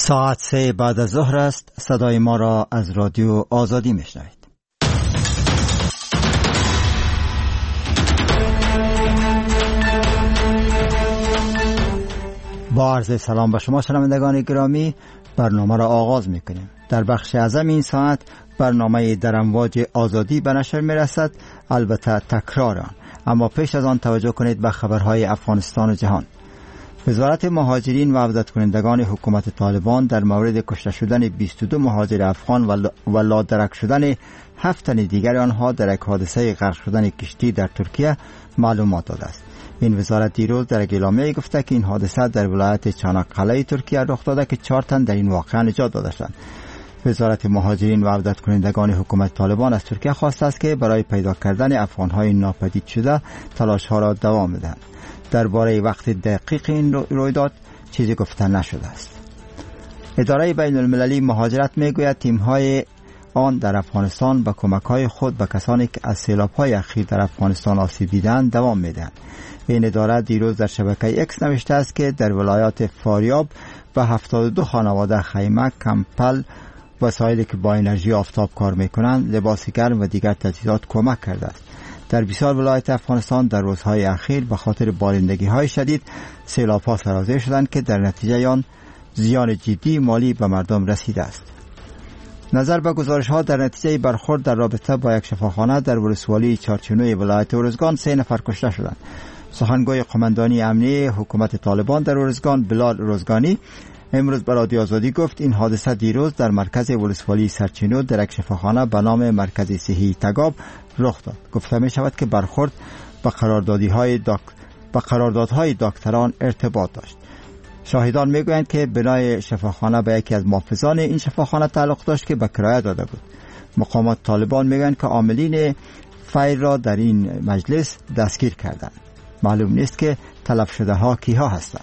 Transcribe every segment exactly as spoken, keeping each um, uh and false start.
ساعت سه بعد از ظهر است. صدای ما را از رادیو آزادی میشنوید. با عرض سلام به شما شنوندگان گرامی، برنامه را آغاز میکنیم. در بخش اعظم این ساعت برنامه در امواج آزادی به نشر میرسد، البته تکرار آن. اما پیش از آن توجه کنید به خبرهای افغانستان و جهان. وزارت مهاجرین و عودت کنندگان حکومت طالبان در مورد کشته شدن بیست و دو مهاجر افغان و لادرک شدن هفت تن دیگر آنها در یک حادثه غرق شدن کشتی در ترکیه معلومات داده است. این وزارت دیروز در اعلامیه گفته که این حادثه در ولایت چانقله ترکیه رخ داده که چهار تن در این واقعه نجات داده شدند. وزارت مهاجرین و عودت کنندگان حکومت طالبان از ترکیه خواسته است که برای پیدا کردن افغان‌های ناپدید شده تلاش‌ها را دوام بدهند. درباره وقت دقیق این رویداد چیزی گفته نشده است. اداره بین المللی مهاجرت میگوید تیم‌های آن در افغانستان با کمک‌های خود به کسانی که از سیلاب‌های اخیر در افغانستان آسیب دیدند دوام میدهند. این اداره دیروز در شبکه اکس نوشته است که در ولایات فاریاب و هفتاد و دو خانواده خیمه، کمپل، وسایلی که با انرژی آفتاب کار میکنند، لباس گرم و دیگر تجهیزات کمک کرده است. در بسیار ولایات افغانستان در روزهای اخیر به خاطر بارندگی‌های شدید سیلاب‌ها سرازیر شدند که در نتیجه آن زیان جدی مالی به مردم رسیده است. نظر به گزارش‌ها در نتیجه برخورد در رابطه با یک شفاخانه در ولسوالی چارچینوی ولایت ارزگان سه نفر کشته شدند. سخنگوی قماندانی امنیتی حکومت طالبان در ارزگان بلال روزگانی امروز به رادیو آزادی گفت این حادثه دیروز در مرکز ولسوالی سرچینو در یک شفاخانه به نام مرکز صحی تگاب رخ داد. گفته می شود که برخورد با قراردادهای داک... با قراردادهای دکتران ارتباط داشت. شاهدان می گویند که بنای شفاخانه به یکی از محافظان این شفاخانه تعلق داشت که به کرایه داده بود. مقامات طالبان می گویند که عاملین فیر را در این مجلس دستگیر کردند. معلوم نیست که تلف شده ها کیها هستند.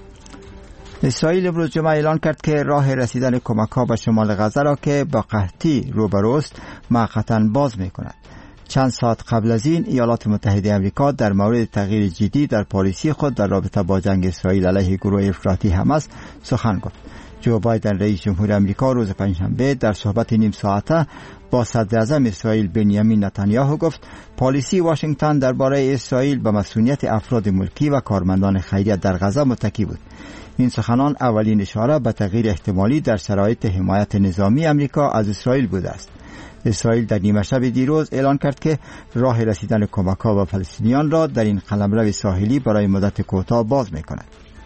اسرائیل امروز جمعه اعلان کرد که راه رسیدن کمک‌ها به شمال غزه را که با قحطی روبروست موقتاً باز می‌کند. چند ساعت قبل از این ایالات متحده آمریکا در مورد تغییر جدی در پالیسی خود در رابطه با جنگ اسرائیل علیه گروه افراطی حماس سخن گفت. جو بایدن رئیس جمهور آمریکا روز پنجشنبه در صحبت نیم ساعته با صدر اعظم اسرائیل بنیامین نتانیاهو گفت پالیسی واشنگتن درباره اسرائیل به مسئولیت افراد ملکی و کارمندان خیریه در غزه متکی بود. این سخنان اولین اشاره به تغییر احتمالی در شرایط حمایت نظامی آمریکا از اسرائیل بوده است. اسرائیل در نیمه شب دیروز اعلان کرد که راه رسیدن کمک‌ها به فلسطینیان را در این قلمرو ساحلی برای مدت کوتاه باز می‌کند.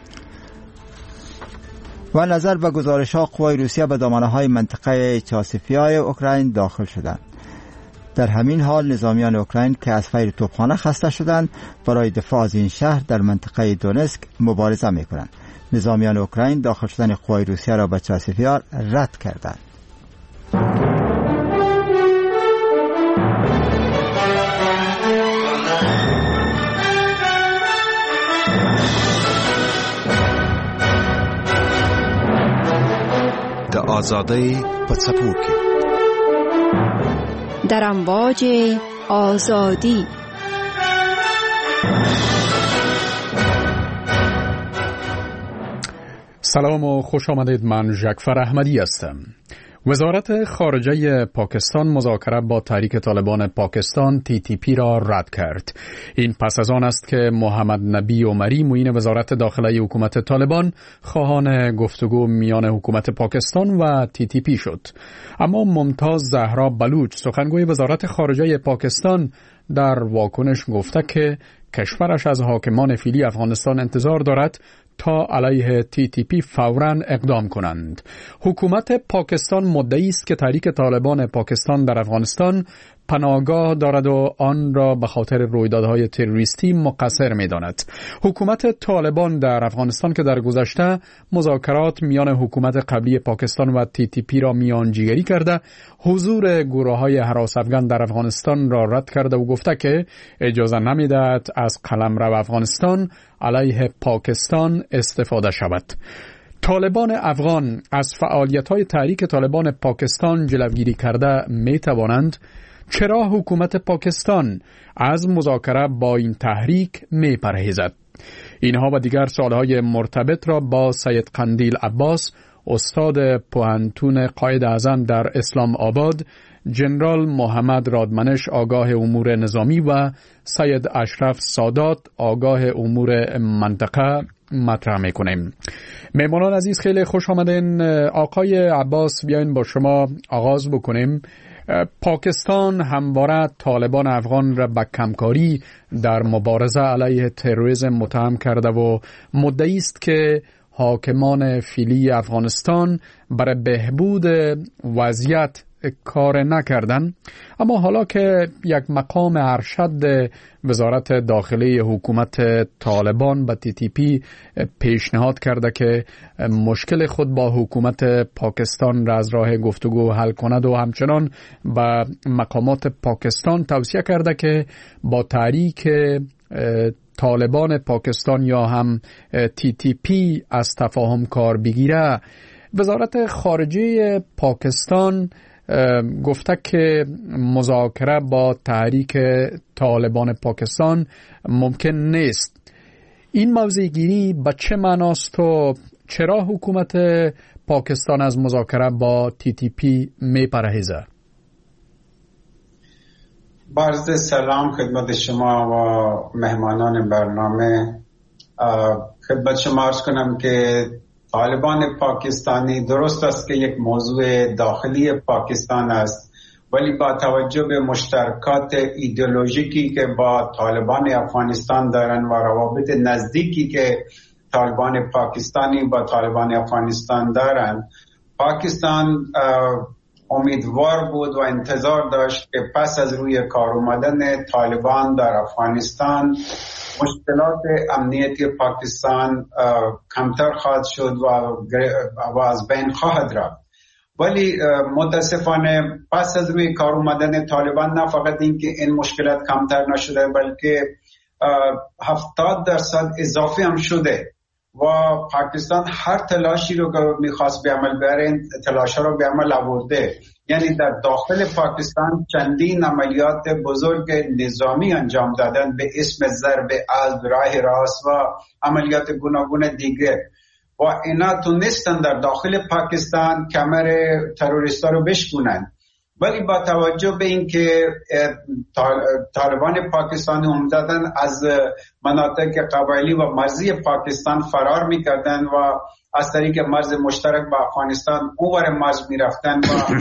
و نظر به گزارش‌ها قوای روسیه به دامنه‌های منطقه چاسفیای اوکراین داخل شدند. در همین حال نظامیان اوکراین که از فیر توپخانه خسته شدند برای دفاع از این شهر در منطقه دونسک مبارزه می‌کنند. نظامیان اوکراین داخل شدن قوای روسیه را به چاسفیار رد کردند. د آزادۍ په څپو کې در امواج آزادی. سلام و خوش آمدید. من ژکفر احمدی هستم. وزارت خارجه پاکستان مذاکره با تحریک طالبان پاکستان تی تی پی را رد کرد. این پس از آن است که محمد نبی عمری معین وزارت داخلی حکومت طالبان خواهان گفتگو میان حکومت پاکستان و تی تی پی شد. اما ممتاز زهرا بلوچ سخنگوی وزارت خارجه پاکستان در واکنش گفته که کشورش از حاکمان فعلی افغانستان انتظار دارد تا علیه تی تی پی فوراً اقدام کنند. حکومت پاکستان مدعی است که تحریک طالبان پاکستان در افغانستان پناهگاه دارد و آن را به خاطر رویدادهای تروریستی مقصر می‌داند. حکومت طالبان در افغانستان که در گذشته مذاکرات میان حکومت قبلی پاکستان و تی تی پی را میانجیگری کرده، حضور گروه‌های هراس افغان در افغانستان را رد کرده و گفته که اجازه نمی‌دهد از قلمرو افغانستان علیه پاکستان استفاده شود. طالبان افغان از فعالیت‌های تحریک طالبان پاکستان جلوگیری کرده می‌توانند. چرا حکومت پاکستان از مذاکره با این تحریک می پرهیزد؟ اینها و دیگر سوالهای مرتبط را با سید قندیل عباس، استاد پوهنتون قائد اعظم در اسلام آباد، جنرال محمد رادمنش آگاه امور نظامی و سید اشرف سادات آگاه امور منطقه مطرح میکنیم. مهمانان عزیز خیلی خوش آمدین. آقای عباس، بیاین با شما آغاز بکنیم. پاکستان همواره طالبان افغان را به کمکاری در مبارزه علیه تروریسم متهم کرده و مدعی است که حاکمان فعلی افغانستان برای بهبود وضعیت کار نکردن. اما حالا که یک مقام ارشد وزارت داخلی حکومت طالبان به تی تی پی پیشنهاد کرده که مشکل خود با حکومت پاکستان را از راه گفتگو حل کند و همچنان به مقامات پاکستان توصیه کرده که با تحریک طالبان پاکستان یا هم تی تی پی از تفاهم کار بگیره، وزارت خارجه پاکستان گفته که مذاکره با تحریک طالبان پاکستان ممکن نیست. این موضع گیری به چه معناست و چرا حکومت پاکستان از مذاکره با تی تی پی می پرهیزه؟ با عرض سلام خدمت شما و مهمانان برنامه. خدمت شما عرض کنم که طالبان پاکستانی درست است که یک موضوع داخلی پاکستان است، ولی با توجه به مشترکات ایدئولوژیکی که با طالبان افغانستان دارن و روابط نزدیکی که طالبان پاکستانی با طالبان افغانستان دارن، پاکستان امیدوار بود و انتظار داشت که پس از روی کار اومدن طالبان در افغانستان مشکلات امنیتی پاکستان کمتر خواهد شد و از بین خواهد رفت. ولی متاسفانه پس از روی کار اومدن طالبان نه فقط این که این مشکلات کمتر نشده، بلکه هفتاد درصد اضافه هم شده و پاکستان هر تلاشی رو که میخواست به عمل بره تلاش رو به عمل آورده. یعنی در داخل پاکستان چندین عملیات بزرگ نظامی انجام دادن به اسم ضرب اسب، راه راست و عملیات گوناگون دیگه و اینا تونستن در داخل پاکستان کمر تروریستا رو بشکنن. ولی با توجه به این که طالبان پاکستانی عمدتاً از مناطق قبایلی و مرزی پاکستان فرار میکردن و از طریق مرز مشترک با افغانستان اونور مرز میرفتن و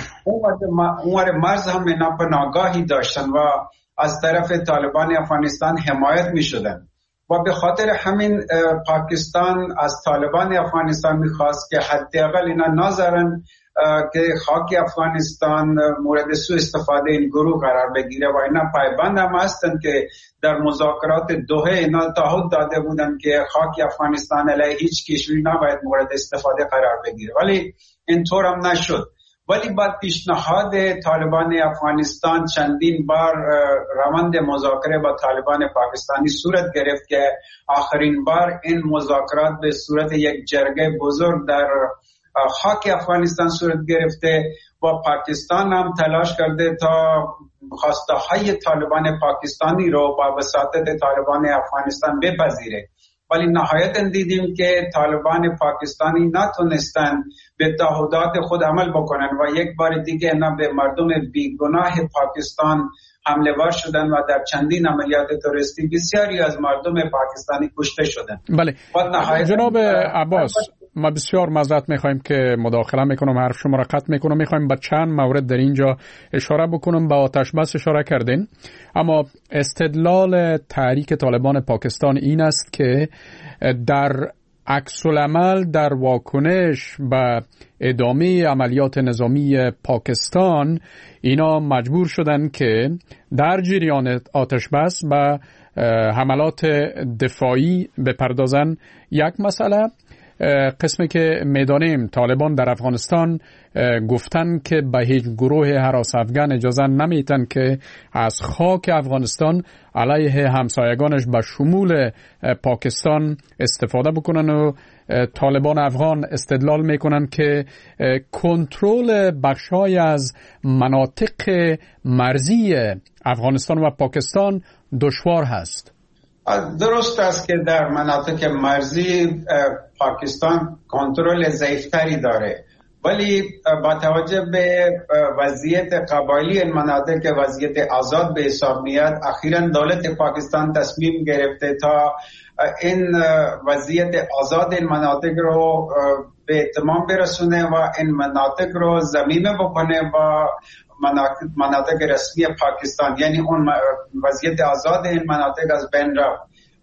اونور مرز هم اینا پناهگاهی داشتن و از طرف طالبان افغانستان حمایت میشدن و به خاطر همین پاکستان از طالبان افغانستان میخواست که حداقل اینا نذارن که خاک افغانستان مورد سوء استفاده این گروه قرار بگیره و اینا پایبند هم هستن که در مذاکرات دوحه اینا تعهد داده بودن که خاک افغانستان علیه هیچ کشوری نباید مورد استفاده قرار بگیره، ولی اینطور هم نشد. ولی بعد پیشنهاد طالبان افغانستان چندین بار روند مذاکره با طالبان پاکستانی صورت گرفت که آخرین بار این مذاکرات به صورت یک جرگه بزرگ در خاک افغانستان صورت گرفته و پاکستان هم تلاش کرده تا خواسته های طالبان پاکستانی رو با وساطت طالبان افغانستان بپذیره. ولی نهایتا دیدیم که طالبان پاکستانی نتونستن به تعهدات خود عمل بکنن و یک بار دیگه اینا به مردم بیگناه پاکستان حمله ور شدن و در چندین عملیات تروریستی بسیاری از مردم پاکستانی کشته شدن. بله جناب عباس، ما بسیار معذرت میخوایم که مداخله میکنم، حرف شما را قطع میکنم. میخوایم به چند مورد در اینجا اشاره بکنم. به آتش بس اشاره کردین، اما استدلال تحریک طالبان پاکستان این است که در عکس العمل در واکنش به ادامه عملیات نظامی پاکستان اینا مجبور شدن که در جریان آتش بس به حملات دفاعی بپردازن. یک مسئله قسمی که میدانیم طالبان در افغانستان گفتن که به هیچ گروه هراس افغان اجازه نمیتن که از خاک افغانستان علیه همسایگانش به شمول پاکستان استفاده بکنن و طالبان افغان استدلال میکنن که کنترل بخشای از مناطق مرزی افغانستان و پاکستان دشوار هست. درست است که در مناطق مرزی پاکستان کنترل ضعیفتری داره، ولی با توجه به وضعیت قبایلی این مناطق که وضعیت آزاد به حساب میاد، اخیراً دولت پاکستان تصمیم گرفته تا این وضعیت آزاد این مناطق رو به اتمام برسونه و این مناطق رو ضمیمه بکنه با مناطق رسمی پاکستان، یعنی اون وضعیت آزاد این مناطق از بین رفت.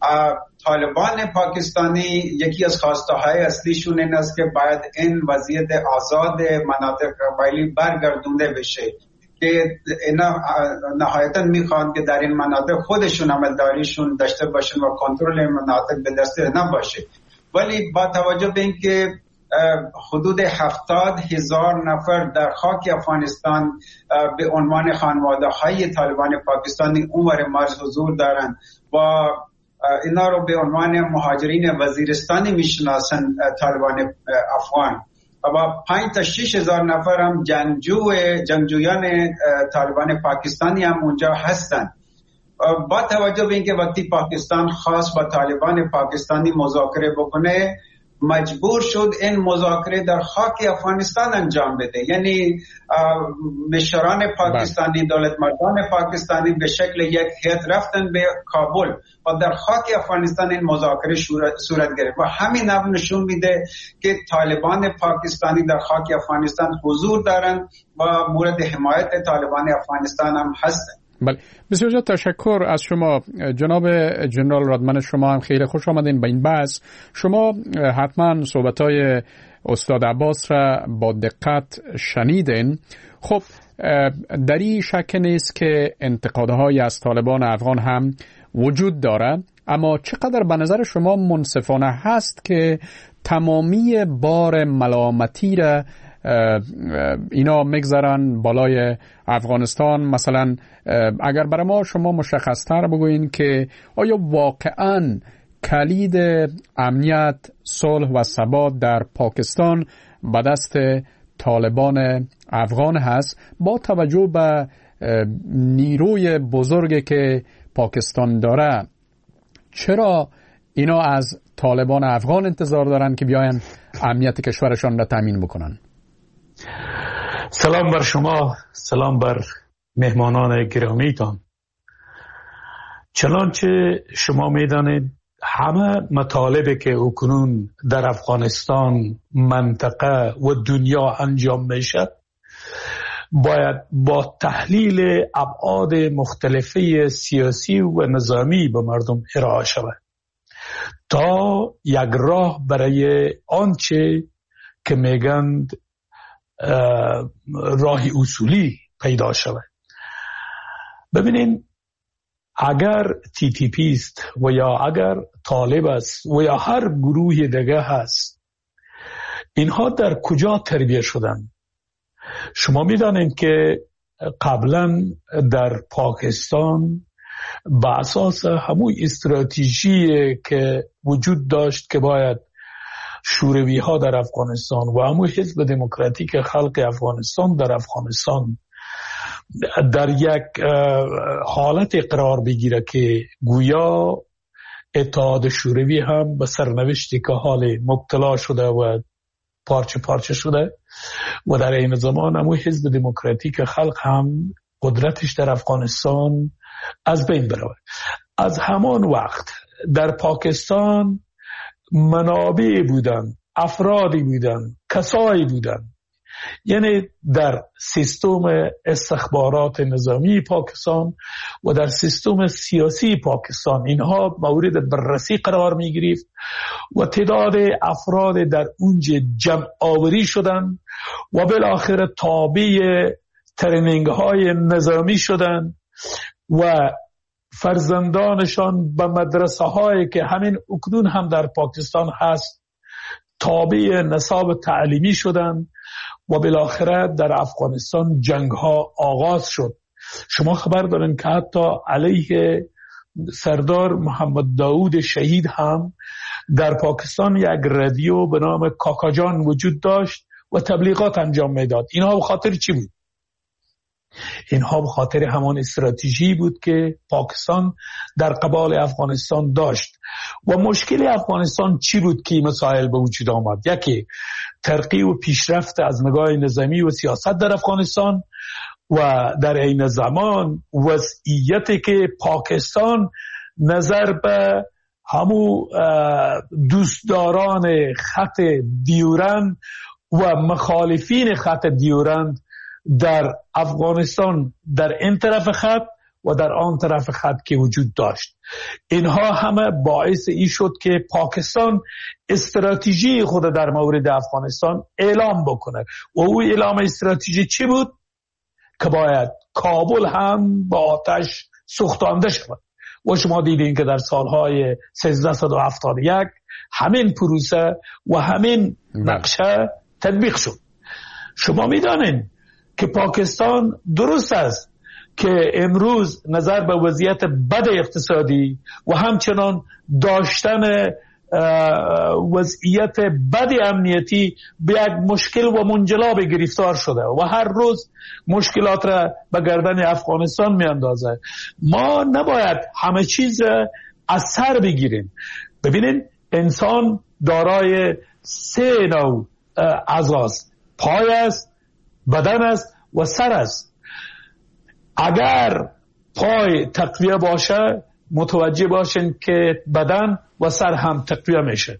طالبان پاکستانی یکی از خواسته های اصلیشون این است که باید این وضعیت آزاد مناطق قبایلی برگردونده بشه که اینا نهایتا میخوان که در این مناطق خودشون عملداریشون داشته باشن و کنترل این مناطق به دست نباشه. ولی با توجه به اینکه حدود هفتاد هزار نفر در خاک افغانستان به عنوان خانواده های طالبان پاکستانی اونور مرز حضور دارن و اینا رو به عنوان مهاجرین وزیرستانی میشناسن طالبان افغان و پنج تا شش هزار نفر هم جنگجو جنگجویان طالبان پاکستانی هم اونجا هستن. با توجه به اینکه وقتی پاکستان خواست با طالبان پاکستانی مذاکره بکنه، مجبور شد این مذاکره در خاک افغانستان انجام بده، یعنی مشران پاکستانی، دولت مردان پاکستانی به شکل یک هیئت رفتن به کابل و در خاک افغانستان این مذاکره صورت گرفت و همین هم نشون میده که طالبان پاکستانی در خاک افغانستان حضور دارن و مورد حمایت طالبان افغانستان هم هستن. بله، بسیار زیاد تشکر از شما جناب جنرال رادمن. شما هم خیلی خوش آمدین به این بحث. شما حتما صحبت‌های استاد عباس را با دقت شنیدین. خب در این شک نیست که انتقادهای از طالبان افغان هم وجود داره، اما چقدر به نظر شما منصفانه هست که تمامی بار ملامتی را اینا میگذارن بالای افغانستان؟ مثلا اگر برای ما شما مشخص‌تر بگوین که آیا واقعاً کلید امنیت، صلح و ثبات در پاکستان به دست طالبان افغان هست با توجه به نیروی بزرگی که پاکستان داره؟ چرا اینا از طالبان افغان انتظار دارن که بیاین امنیت کشورشان را تامین بکنن؟ سلام بر شما، سلام بر مهمانان گرامیتان. چنانچه شما میدانید همه مطالبی که اکنون در افغانستان، منطقه و دنیا انجام میشد باید با تحلیل ابعاد مختلفه سیاسی و نظامی به مردم ارائه شود تا یک راه برای آنچه که میگند راه اصولی پیدا شود. ببینین، اگر تی تی پی است و یا اگر طالب است و یا هر گروه دیگه هست، اینها در کجا تربیت شدن؟ شما میدانید که قبلا در پاکستان با اساس همون استراتژی که وجود داشت که باید شوروی ها در افغانستان و همون حزب دموکراتیک خلق افغانستان در افغانستان در یک حالت قرار بگیره که گویا اتحاد شوروی هم به سرنوشتی که حال مبتلا شده و پارچه پارچه شده و در این زمان همون حزب دموکراتیک خلق هم قدرتش در افغانستان از بین برود. از همان وقت در پاکستان منابع بودن، افرادی بودن، کسایی بودن، یعنی در سیستم استخبارات نظامی پاکستان و در سیستم سیاسی پاکستان اینها مورد بررسی قرار می گرفت و تعداد افراد در اونجا جمع آوری شدن و بالاخره تابع ترینینگ های نظامی شدن و فرزندانشان به مدرسه هایی که همین اکنون هم در پاکستان هست تابع نصاب تعلیمی شدن و بالاخره در افغانستان جنگ ها آغاز شد. شما خبر دارین که حتی علیه سردار محمد داود شهید هم در پاکستان یک رادیو به نام کاکاجان وجود داشت و تبلیغات انجام میداد. اینها به خاطر چی بود؟ اینها به خاطر همان استراتژی بود که پاکستان در قبال افغانستان داشت. و مشکل افغانستان چی بود که مسائل به وجود آمد؟ یکی ترقی و پیشرفت از نگاه نظامی و سیاست در افغانستان و در این زمان وضعیتی که پاکستان نظر به همو دوستداران خط دیورند و مخالفین خط دیورند در افغانستان در این طرف خط و در آن طرف خط که وجود داشت. اینها همه باعث ای شد که پاکستان استراتژی خود در مورد افغانستان اعلام بکنه. و او اعلام استراتژی چی بود؟ که باید کابل هم با آتش سوختانده شود. و شما دیدین که در سالهای سیزده و هفتاد و یک همین پروسه و همین نقشه تطبیق شد. شما میدانین که پاکستان درست است که امروز نظر به وضعیت بد اقتصادی و همچنان داشتن وضعیت بد امنیتی به یک مشکل و منجلاب گرفتار شده و هر روز مشکلات را به گردن افغانستان می اندازه. ما نباید همه چیز را از سر بگیریم. ببینین انسان دارای سه نوع اعضاست: پای است، بدن است و سر است. اگر پای تقویه باشه متوجه باشین که بدن و سر هم تقویه میشه.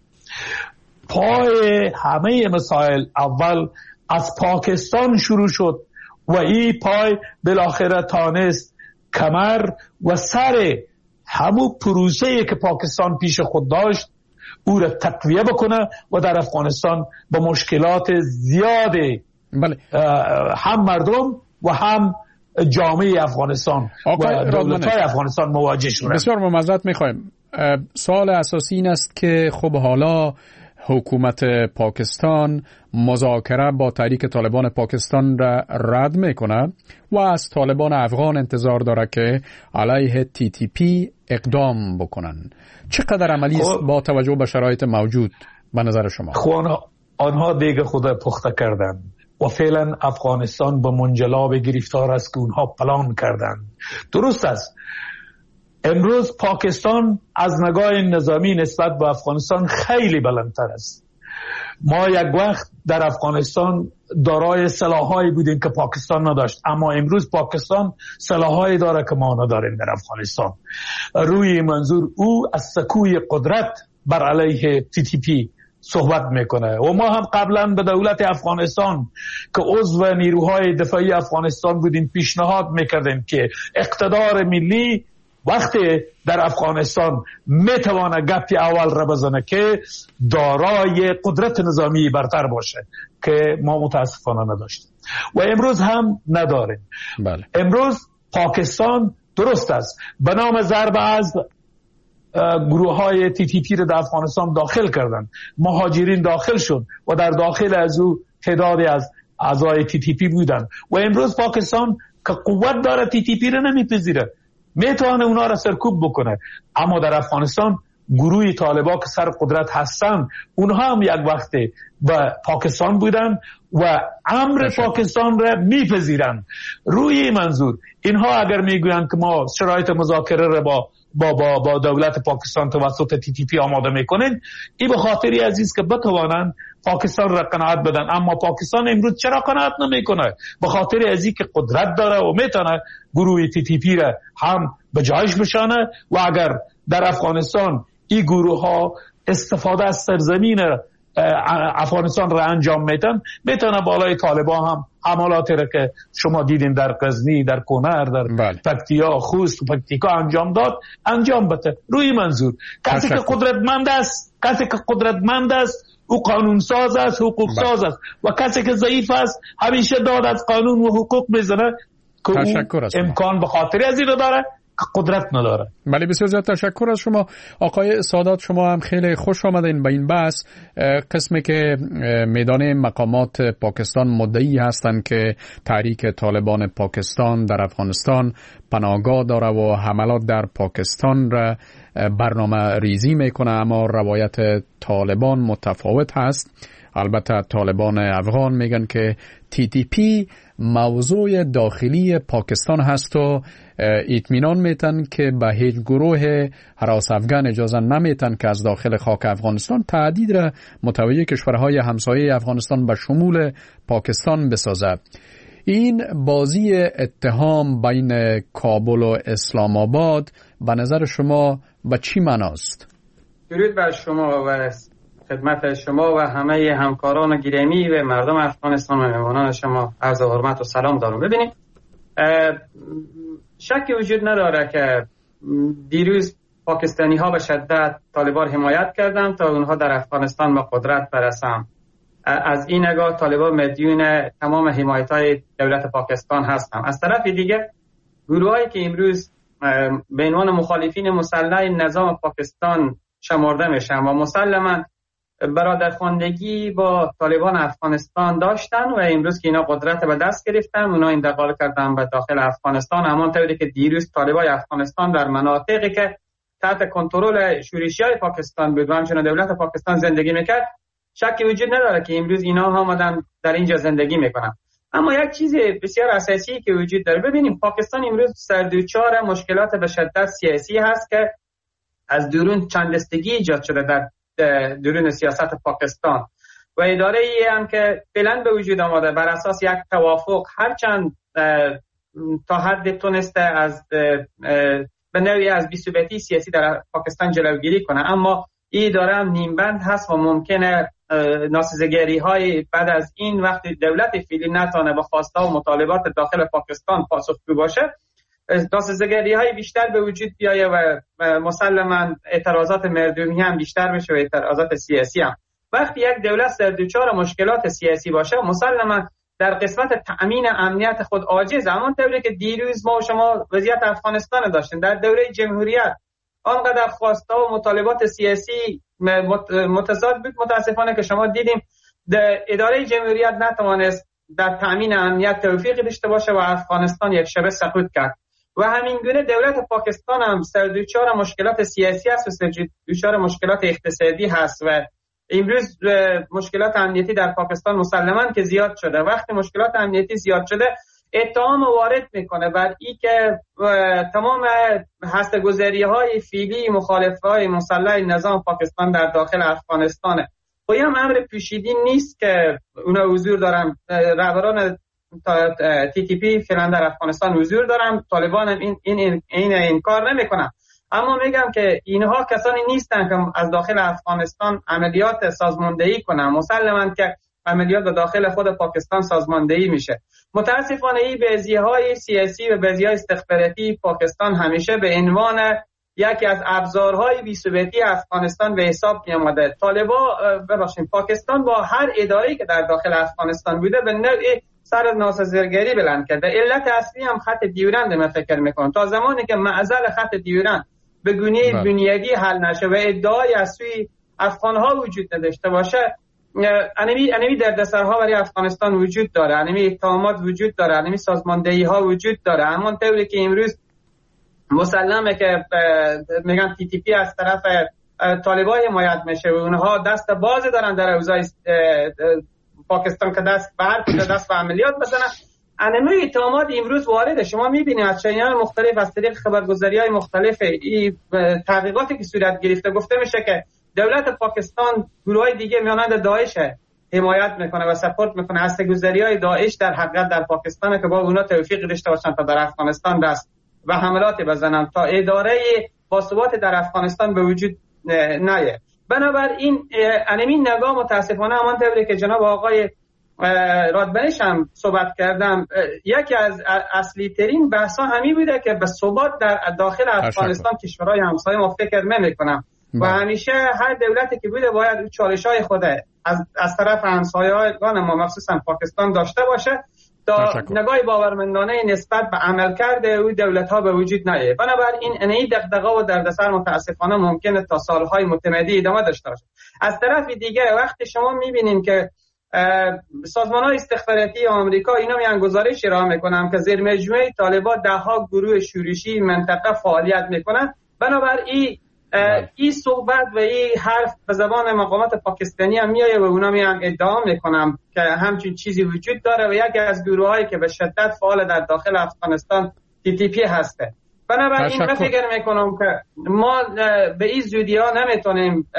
پای همه مسائل اول از پاکستان شروع شد و این پای بالاخره تانست کمر و سر همون پروسه‌ای که پاکستان پیش خود داشت او را تقویه بکنه و در افغانستان با مشکلات زیاد بله. هم مردم و هم جامعه افغانستان و دولت‌های افغانستان مواجه شدند. بسیار معذرت می‌خوایم. سوال اساسی این است که خب حالا حکومت پاکستان مذاکره با تحریک طالبان پاکستان را رد میکنه و از طالبان افغان انتظار داره که علیه تی تی پی اقدام بکنن. چقدر عملی است با توجه به شرایط موجود به نظر شما؟ آنها دیگه خود پخته کردن و فعلا افغانستان به منجلاب گرفتار است که اونها پلان کردن. درست است امروز پاکستان از نگاه نظامی نسبت به افغانستان خیلی بلندتر است. ما یک وقت در افغانستان دارای سلاحایی بودیم که پاکستان نداشت، اما امروز پاکستان سلاحایی داره که ما نداریم در افغانستان. روی منظور او از سکوی قدرت بر علیه تی تی پی صحبت میکنه و ما هم قبلا به دولت افغانستان که عضو نیروهای دفاعی افغانستان بودیم پیشنهاد میکردیم که اقتدار ملی وقتی در افغانستان میتوانه گپی اول را بزنه که دارای قدرت نظامی برتر باشه که ما متاسفانه نداشتیم و امروز هم نداریم. بله. امروز پاکستان درست است به نام ضرب از گروه های تی تی پی را در افغانستان داخل کردن، مهاجرین داخل شد و در داخل از او تعدادی از اعضای تی تی پی بودن و امروز پاکستان که قوت داره تی تی پی را نمیپذیره، میتونه اونا را سرکوب بکنه. اما در افغانستان گروه طالبا که سر قدرت هستن اونها هم یک وقت به پاکستان بودن و امر پاکستان را میپذیرن. روی منظور اینها اگر میگویند که ما شرایط مذاکره را با با با با دولت پاکستان توسط تی تی پی آماده میکنن، این به خاطری عزیز که بتوانند پاکستان را قناعت بدن. اما پاکستان امروز چرا قناعت نمیکنه؟ به خاطر ازی که قدرت داره و میتونه گروه تی تی پی را هم به جایش بشانه و اگر در افغانستان این گروه ها استفاده از سرزمین افغانستان را انجام میدن، میتونه بالای طالبان هم حملاتی را که شما دیدین در غزنی، در کنر، در پکتیا، خوست و پکتیکا انجام داد انجام بده. روی منظور کسی که قدرتمند است کسی که قدرتمند است او قانون ساز است، حقوق ساز است و کسی که ضعیف است همیشه داد از قانون و حقوق میزنه که امکان به خاطر از این داره قدرت نداره. بله بسیار زیاد تشکر از شما آقای سادات. شما هم خیلی خوش آمدین به این بحث. قسمی که میدان مقامات پاکستان مدعی هستند که تحریک طالبان پاکستان در افغانستان پناهگاه داره و حملات در پاکستان را برنامه ریزی میکنه، اما روایت طالبان متفاوت هست. البته طالبان افغان میگن که تی تی پی موضوع داخلی پاکستان هست و اطمینان میتن که به هیچ گروه هراس افغان اجازه نمیتن که از داخل خاک افغانستان تهدید را متوجه کشورهای همسایه افغانستان به شمول پاکستان بسازد. این بازی اتهام بین کابل و اسلام آباد به نظر شما به چی معناست؟ درود بر شما و خدمت شما و همه همکاران گرامی و مردم افغانستان و مهمانان شما عرض حرمت و سلام دارم. ببینید شکی وجود نداره که دیروز پاکستانی ها به شدت طالبان حمایت کردند تا اونها در افغانستان به قدرت برسند. از این نگاه طالبان مدیون تمام حمایت های دولت پاکستان هستند. از طرف دیگه گروهایی که امروز به عنوان مخالفین مسلح نظام پاکستان شمرده میشن و مسلما برادرخواندگی با طالبان افغانستان داشتن و امروز که اینا قدرت به دست گرفتن اونا انتقال کردن به داخل افغانستان، همانطوری که دیروز طالبان افغانستان در مناطقی که تحت کنترل شورشیای پاکستان بود و همچنین دولت پاکستان زندگی میکرد، شکی وجود نداره که امروز اینا آمدن در اینجا زندگی میکنن. اما یک چیز بسیار اساسی که وجود داره، ببینیم پاکستان امروز سردوچار مشکلات به شدت سیاسی هست که از درون چندستگی ایجاد شده در درون سیاست پاکستان و اداره ای هم که فعلا به وجود آمده بر اساس یک توافق هرچند تا حد تونسته از به نوعی از بی‌ثباتی سیاسی در پاکستان جلوگیری کنه، اما این اداره هم نیمبند هست و ممکنه ناسزگری های بعد از این وقتی دولت فعلی نتونه به خواسته و مطالبات داخل پاکستان پاسخگو باشه، ناسزگری های بیشتر به وجود بیایه و مسلما اعتراضات مردمی هم بیشتر بشه و اعتراضات سیاسی هم. وقتی یک دولت سردوچار مشکلات سیاسی باشه مسلما در قسمت تأمین امنیت خود عاجز، همانطوری که دیروز ما و شما وضعیت افغانستان داشتیم در دوره جمهوریت آنقدر خواسته و مطالبات سیاسی متضاد بود متاسفانه که شما دیدیم در اداره جمهوریت نتوانست در تأمین امنیت توفیقی داشته باشه و افغانستان یک شبه سقوط کرد و همین گونه دولت پاکستان هم سردوچار مشکلات سیاسی است و سردوچار مشکلات اقتصادی هست و امروز مشکلات امنیتی در پاکستان مسلماً که زیاد شده. وقتی مشکلات امنیتی زیاد شده اتهام وارد میکنه بر این که تمام هسته‌گذاری‌های فعلی مخالفای مسلح نظام پاکستان در داخل افغانستانه. و این هم امر پیچیده نیست که اونا حضور دارن، رهبران تی تی پی فعلا در افغانستان حضور دارن، طالبان هم این این این انکار نمیکنن، اما میگم که اینها کسانی نیستن که از داخل افغانستان عملیات سازماندهی کنن. مسلماً که عملیات به داخل خود پاکستان سازماندهی میشه. متاسفانه این بعضی‌های سیاسی و بعضی‌های استخباراتی پاکستان همیشه به عنوان یکی از ابزارهای بی‌ثباتی افغانستان به حساب می‌آمده. طالبان ببخشید پاکستان با هر اداره‌ای که در داخل افغانستان بوده به نوعی سر ناسازگاری بلند کرده. علت اصلی هم خط دیورند من فکر می‌کنم. تا زمانی که معضل خط دیورند به گونه بنیادی حل نشه و ادعای از سوی افغان‌ها وجود نداشته باشه، انمی انمی دردسرها برای افغانستان وجود داره، انمی اتهامات وجود داره، انمی سازماندهی ها وجود داره. همانطوری که امروز مسلمه که میگن تی تی پی از طرف طالبان حمایت میشه و اونها دست باز دارن در اوضاع پاکستان که دست به هر کجا دست به عملیات بزنن. انمی اتهامات امروز وارده. شما میبینید از چینل مختلف از طریق خبرگزاری‌های مختلف این تحقیقاتی که صورت گرفته گفته میشه که دولت پاکستان گروهای دیگه میانند داعش حمایت میکنه و سپورت میکنه. هسته‌گذاری‌های داعش در حقیقت در پاکستان که با اونا توفیق داشته باشن تا در افغانستان دست و حملات بزنن تا اداره باثبات در افغانستان به وجود نیه. بنابراین انمین نگاه متاسفانه همانطوری که جناب آقای رادبنش هم صحبت کردم، یکی از اصلی ترین بحثا همین بوده که به ثبات در داخل افغانستان کشورهای همسایه ما فکر نمی‌کنم و همیشه هر دولتی که بوده باید چالش‌های خود از از طرف همسایه‌هایان ما مخصوصا پاکستان داشته باشه تا نگاه باورمندانه نسبت به عملکرد او دولت‌ها به وجود نیاید. بنابراین این دغدغه و دردسر متاسفانه ممکنه تا سال‌های متمدی ادامه داشته باشه. از طرف دیگه وقتی شما می‌بینید که سازمان‌های استخباراتی آمریکا اینا میان گزارش ارائه میکنن که زیر مجموعه طالبان ده ها گروه شورشی منطقه فعالیت میکنن، بنابراین این صحبت و این حرف به زبان مقامات پاکستانی هم میایه و اونا میان ادعا میکنم که همچین چیزی وجود داره و یکی از گروه هایی که به شدت فعال در داخل افغانستان تی تی پی هسته. بنابراین من فکر میکنم که ما به این زودی ها نمیتونیم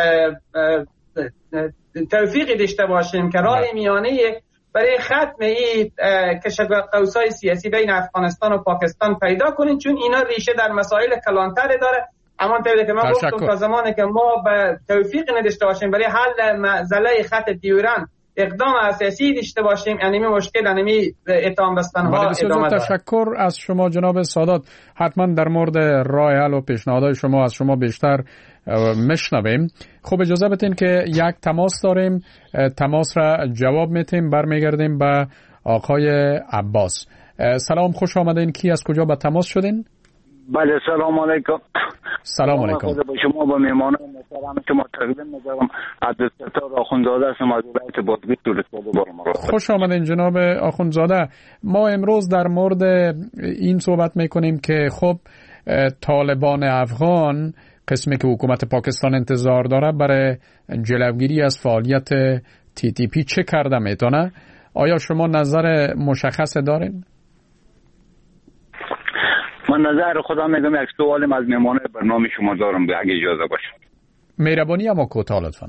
توفیقی داشته باشیم که راه میانه برای ختم این کشمکش قوسای سیاسی بین افغانستان و پاکستان پیدا کنیم، چون اینا ریشه در مسائل کلانتر داره. اما طوری که من گفتم تا زمانی که ما به توفیق نداشته باشیم برای حل مسئله خط دیورند اقدام اساسی داشته باشیم، یعنی مشکل یعنی اتهام بستن ها ادامه داره. تشکر از شما جناب سادات. حتما در مورد راه حل و پیشنهادهای شما از شما بیشتر مشنویم. خب اجازه بدین که یک تماس داریم، تماس را جواب میتیم، برمیگردیم به آقای عباس. سلام، خوش آمدین. کی از کجا به تماس شدین؟ بله سلام علیکم. سلام علیکم. با شما با مهمانان محترم شما تقدیم می‌کنم. عبدالستار آخوندزاده هستم از ولایت بادغیس دولت بابا. خوش آمدین جناب آخوندزاده. ما امروز در مورد این صحبت میکنیم که خب طالبان افغان، قسمی که حکومت پاکستان انتظار داره برای جلوگیری از فعالیت تی تی پی چه کرده میتونه؟ آیا شما نظر مشخص دارین؟ من نظر خودم میگم یک سوالم از مهمان برنامه شما دارم به اگه اجازه باشه. مهربانی اما کوتاه لطفاً.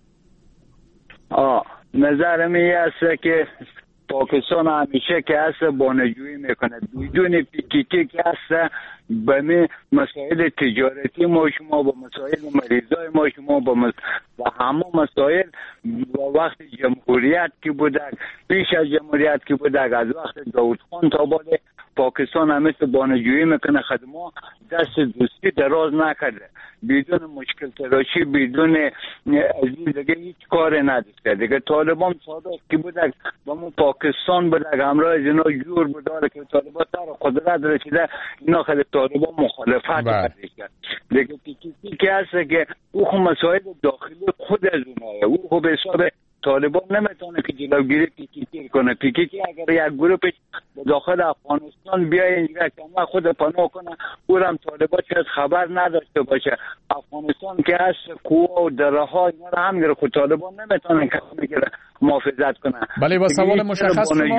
آه نظرم این است که پاکستان همیشه که هست بانجویی میکنه بدون پیکیکی که هست به مسائل تجارتی ما شما با مسائل مریضای ما شما با مس... با همه مسائل با وقت جمهوریت که بودک پیش از جمهوریت که بودک از وقت داود خان تا بعد پاکستان همیشه بانجویی میکنه خدمات دست دوستی دراز نکرده بدون مشکل تراشی بدون عزیز دیگه هیچ کار نداشته دیگه. طالبان صادق که بودک با ما پاکستان بودک همراه از اینا جور بوداره که طالبان سر قدرت رسیده اینا خیلی طالبان مخالفت کرده دیگه. پیکیسی که هست که او خود مسائل داخلی خود از اونایه او خود حساب طالبان نمیتونه که جلوگیری پیکیسی کنه. پیکیسی اگر یک گروپش داخل افغانستان بیای اینجا که خود پناه کنه او هم طالبان شاید خبر نداشته باشه. افغانستان که هست کوه و دره ها اینا رو هم گره خود طالبان نمیتونه که میگیره محافظت کنه. بله با سوال مشخص شما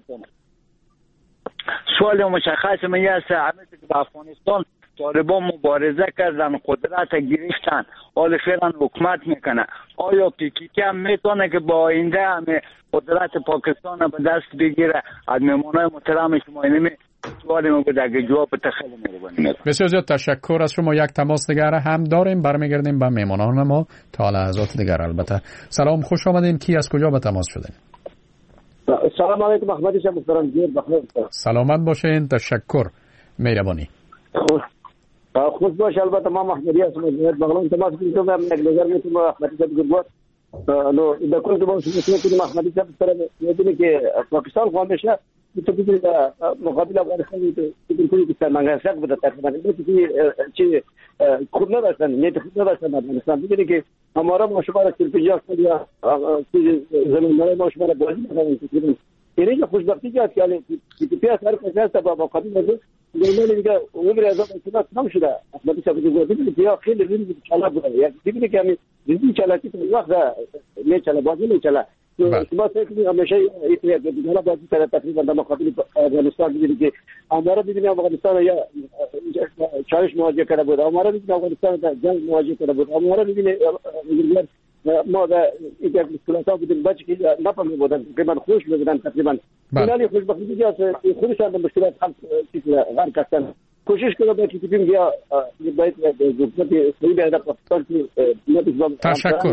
سوال مشخص من یه است همه که افغانستان طالبان مبارزه کردن قدرت گرفتن حال فعلا حکومت میکنه. آیا پیکیکی هم میتونه که با آینده همه قدرت پاکستان به دست بگیره؟ از مهمانای محترم شما اینمی سوال ما بود اگه جواب تخیل می‌کنید. بسیار زیاد تشکر از شما. یک تماس دیگر هم داریم، برمیگردیم به مهمانان ما تا لحظات دیگر. البته سلام، خوش آمدین. کی از کجا به تماس شدین؟ سلام علیکم احمدی شما محترم. جیر بخیر. سلامت باشین. تشکر. مهربانی. خوش باش. البته ما محمدی هستم از بغلان تماس گرفتم. من یک نظر میتونم احمدی صاحب گربات نو د کول که باید میتونیم احمدی صاحب سره میتونیم که پاکستان خو همیشه میتونیم مقابل افغانستان میتونیم که سرمایه‌گذار بوده تقریبا چی خود نداشتن نیت خود نداشتن افغانستان. میدونی که همارا ما شما را تلفیزیون یا زمین‌های ما شما را بازی می‌کنیم. اینه خوشبختی که که تی پی اس هر کسی هست با قابل بود دیگه دیگه عمر از اون تمام شده. احمدی صاحب گفت که خیلی ریزی چالا بود. یعنی که ریزی چالا که وقت نه چالا بازی نه چالا. شما فکر همیشه این دیگه بازی کرده تقریبا در مقابل افغانستان. دیدید که امارا دیدیم افغانستان یا چالش مواجه کرده بود. امارا دیدیم افغانستان در جنگ مواجه کرده بود. امارا دیدیم ما در یک مشکلات بودیم بچه که نفهمی بودن که من خوش بودن تقریبا. اینالی خوشبختی دیگه از خودشان به مشکلات حل غرق کردن. کوشش کنه با تی تی پی یا باید حکومت اسرائیل در پاکستان که تشکر.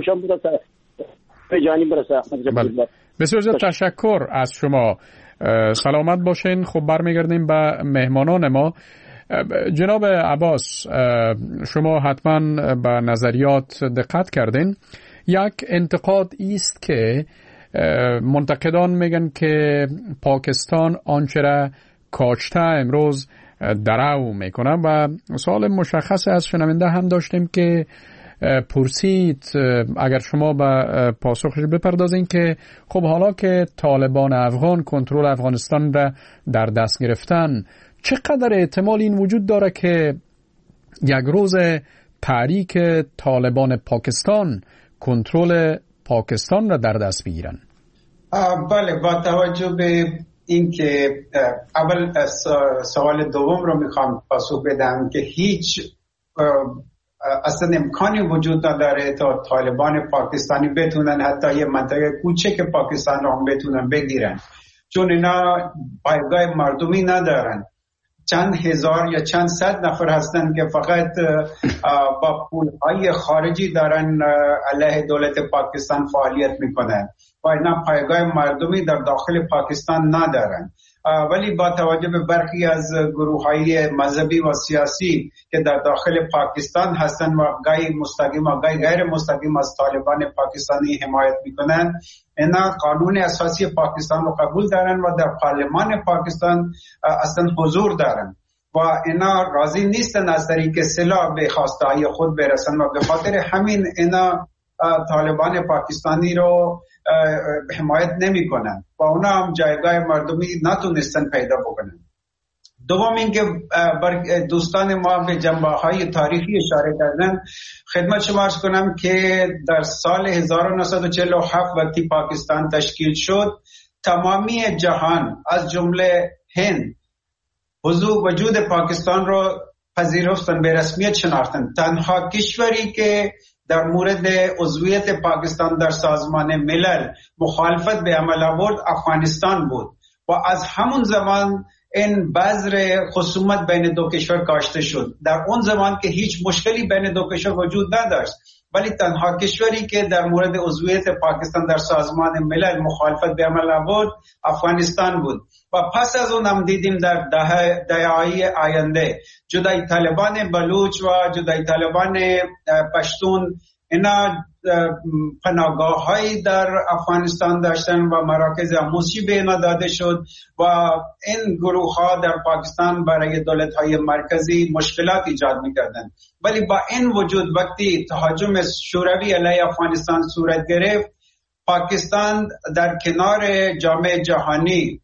بسیار زیاد تشکر از شما. سلامت باشین. خب برمیگردیم به مهمانان ما. جناب عباس، شما حتما به نظریات دقت کردین. یک انتقاد است که منتقدان میگن که پاکستان آنچه را کاشته امروز درو میکنه و سوال مشخص از شنونده هم داشتیم که پرسید اگر شما به پاسخش بپردازین که خب حالا که طالبان افغان کنترل افغانستان را در دست گرفتن چقدر احتمال این وجود داره که یک روز تحریک طالبان پاکستان کنترل پاکستان را در دست بگیرن؟ بله، با توجه به اینکه اول سوال دوم رو میخوام پاسخ بدم که هیچ اصلا امکانی وجود نداره تا طالبان پاکستانی بتونن حتی یه منطقه کوچک پاکستان رو هم بتونن بگیرن، چون اینا پایگاه مردمی ندارن. چند هزار یا چند صد نفر هستن که فقط با پولهای خارجی دارن علیه دولت پاکستان فعالیت میکنن و اینا پایگاه مردمی در داخل پاکستان ندارن. ولی با توجه به برخی از گروه‌های مذهبی و سیاسی که در داخل پاکستان هستن و گاهی مستقیم و گاهی غیر مستقیم از طالبان پاکستانی حمایت میکنن، اینا قانون اساسی پاکستان رو قبول دارن و در پارلمان پاکستان اصلا حضور دارن و اینا راضی نیستن از طریق سلاح به خواسته‌های خود برسن و به خاطر همین اینا طالبان پاکستانی رو حمایت نمی کنن و اونا هم جایگاه مردمی نتونستن پیدا بکنن. دوم اینکه دوستان ما به جنبه‌های تاریخی اشاره کردن، خدمت شما عرض کنم که در سال هزار و نهصد و چهل و هفت وقتی پاکستان تشکیل شد، تمامی جهان از جمله هند حضور وجود پاکستان رو پذیرفتن، به رسمیت شناختن. تنها کشوری که در مورد عضویت پاکستان در سازمان ملل مخالفت به عمل آورد افغانستان بود و از همون زمان این بذر خصومت بین دو کشور کاشته شد. در اون زمان که هیچ مشکلی بین دو کشور وجود نداشت، ولی تنها کشوری که در مورد عضویت پاکستان در سازمان ملل مخالفت به عمل آورد افغانستان بود. و پس از اون هم دیدیم در دهه دهه‌های آینده جدای طالبان بلوچ و جدای طالبان پشتون اینا پناهگاه‌هایی در افغانستان داشتن و مراکز آموزشی به اینا داده شد و این گروه‌ها در پاکستان برای دولت‌های مرکزی مشکلات ایجاد می‌کردند. ولی با این وجود وقتی تهاجم شوروی علیه افغانستان صورت گرفت، پاکستان در کنار جامعه جهانی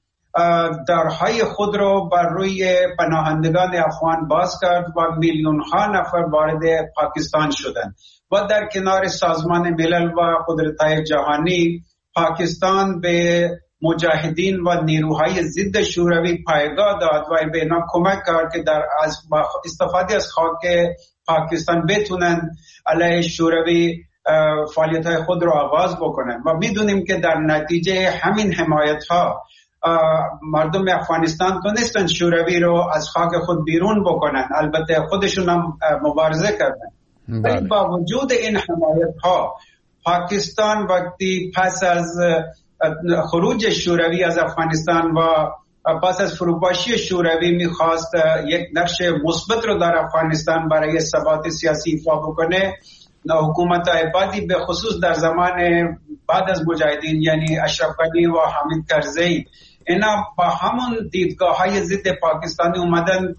درهای خود رو بر روی پناهندگان افغان باز کرد و میلیون ها نفر وارد پاکستان شدند و در کنار سازمان ملل و قدرت‌های جهانی پاکستان به مجاهدین و نیروهای ضد شوروی پایگاه داد و به اینا کمک کرد که در از استفاده از خاک پاکستان بتونن علیه شوروی فعالیت‌های خود رو آغاز بکنن و میدونیم که در نتیجه همین حمایت‌ها مردم افغانستان تونستن شوروی رو از خاک خود بیرون بکنن. البته خودشون هم مبارزه کردن، ولی با وجود این حمایت ها پاکستان وقتی پس از خروج شوروی از افغانستان و پس از فروپاشی شوروی میخواست یک نقش مثبت رو در افغانستان برای ثبات سیاسی ایفا بکنه، حکومت عبادی به خصوص در زمان بعد از مجاهدین یعنی اشرف غنی و حامد کرزی اینا با همون دیدگاه های ضد پاکستانی اومدن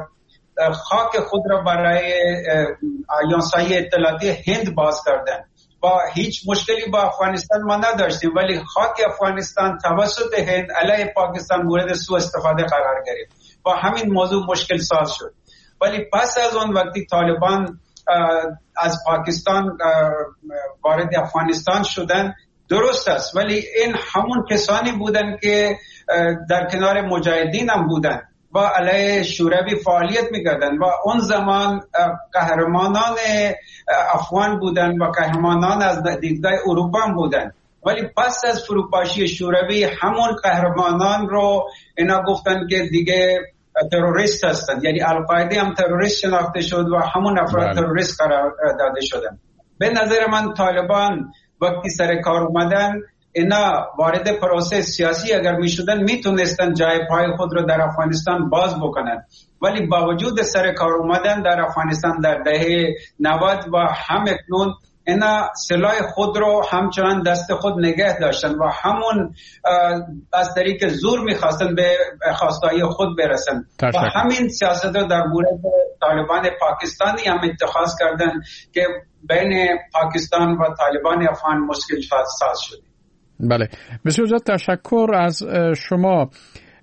خاک خود را برای آژانس‌های اطلاعاتی هند باز کردن و هیچ مشکلی با افغانستان ما نداشتیم، ولی خاک افغانستان توسط هند علیه پاکستان مورد سوء استفاده قرار گرفت و همین موضوع مشکل ساز شد. ولی پس از اون وقتی طالبان از پاکستان وارد افغانستان شدن، درست است، ولی این همون کسانی بودن که در کنار مجاهدین هم بودن و علیه شوروی فعالیت میکردن و اون زمان قهرمانان افغان بودن و قهرمانان از دیدگاه اروپا بودن. ولی پس از فروپاشی شوروی همون قهرمانان رو اینا گفتن که دیگه تروریست هستند، یعنی القاعده هم تروریست شناخته شد و همون افراد تروریست قرار داده شدن. به نظر من طالبان وقتی سر کار اومدن اینا وارد پروسه سیاسی اگر می شدن می تونستن جای پای خود رو در افغانستان باز بکنن، ولی با وجود سر کار اومدن در افغانستان در دهه نود و همکنون اینا سلاح خود رو همچنان دست خود نگه داشتن و همون از طریق زور میخواستن به خواستهای خود برسن و همین سیاست رو در مورد طالبان پاکستانی هم اتخاذ کردن که بین پاکستان و طالبان افغان مشکل ساز شد. بله، بسیار زیاد تشکر از شما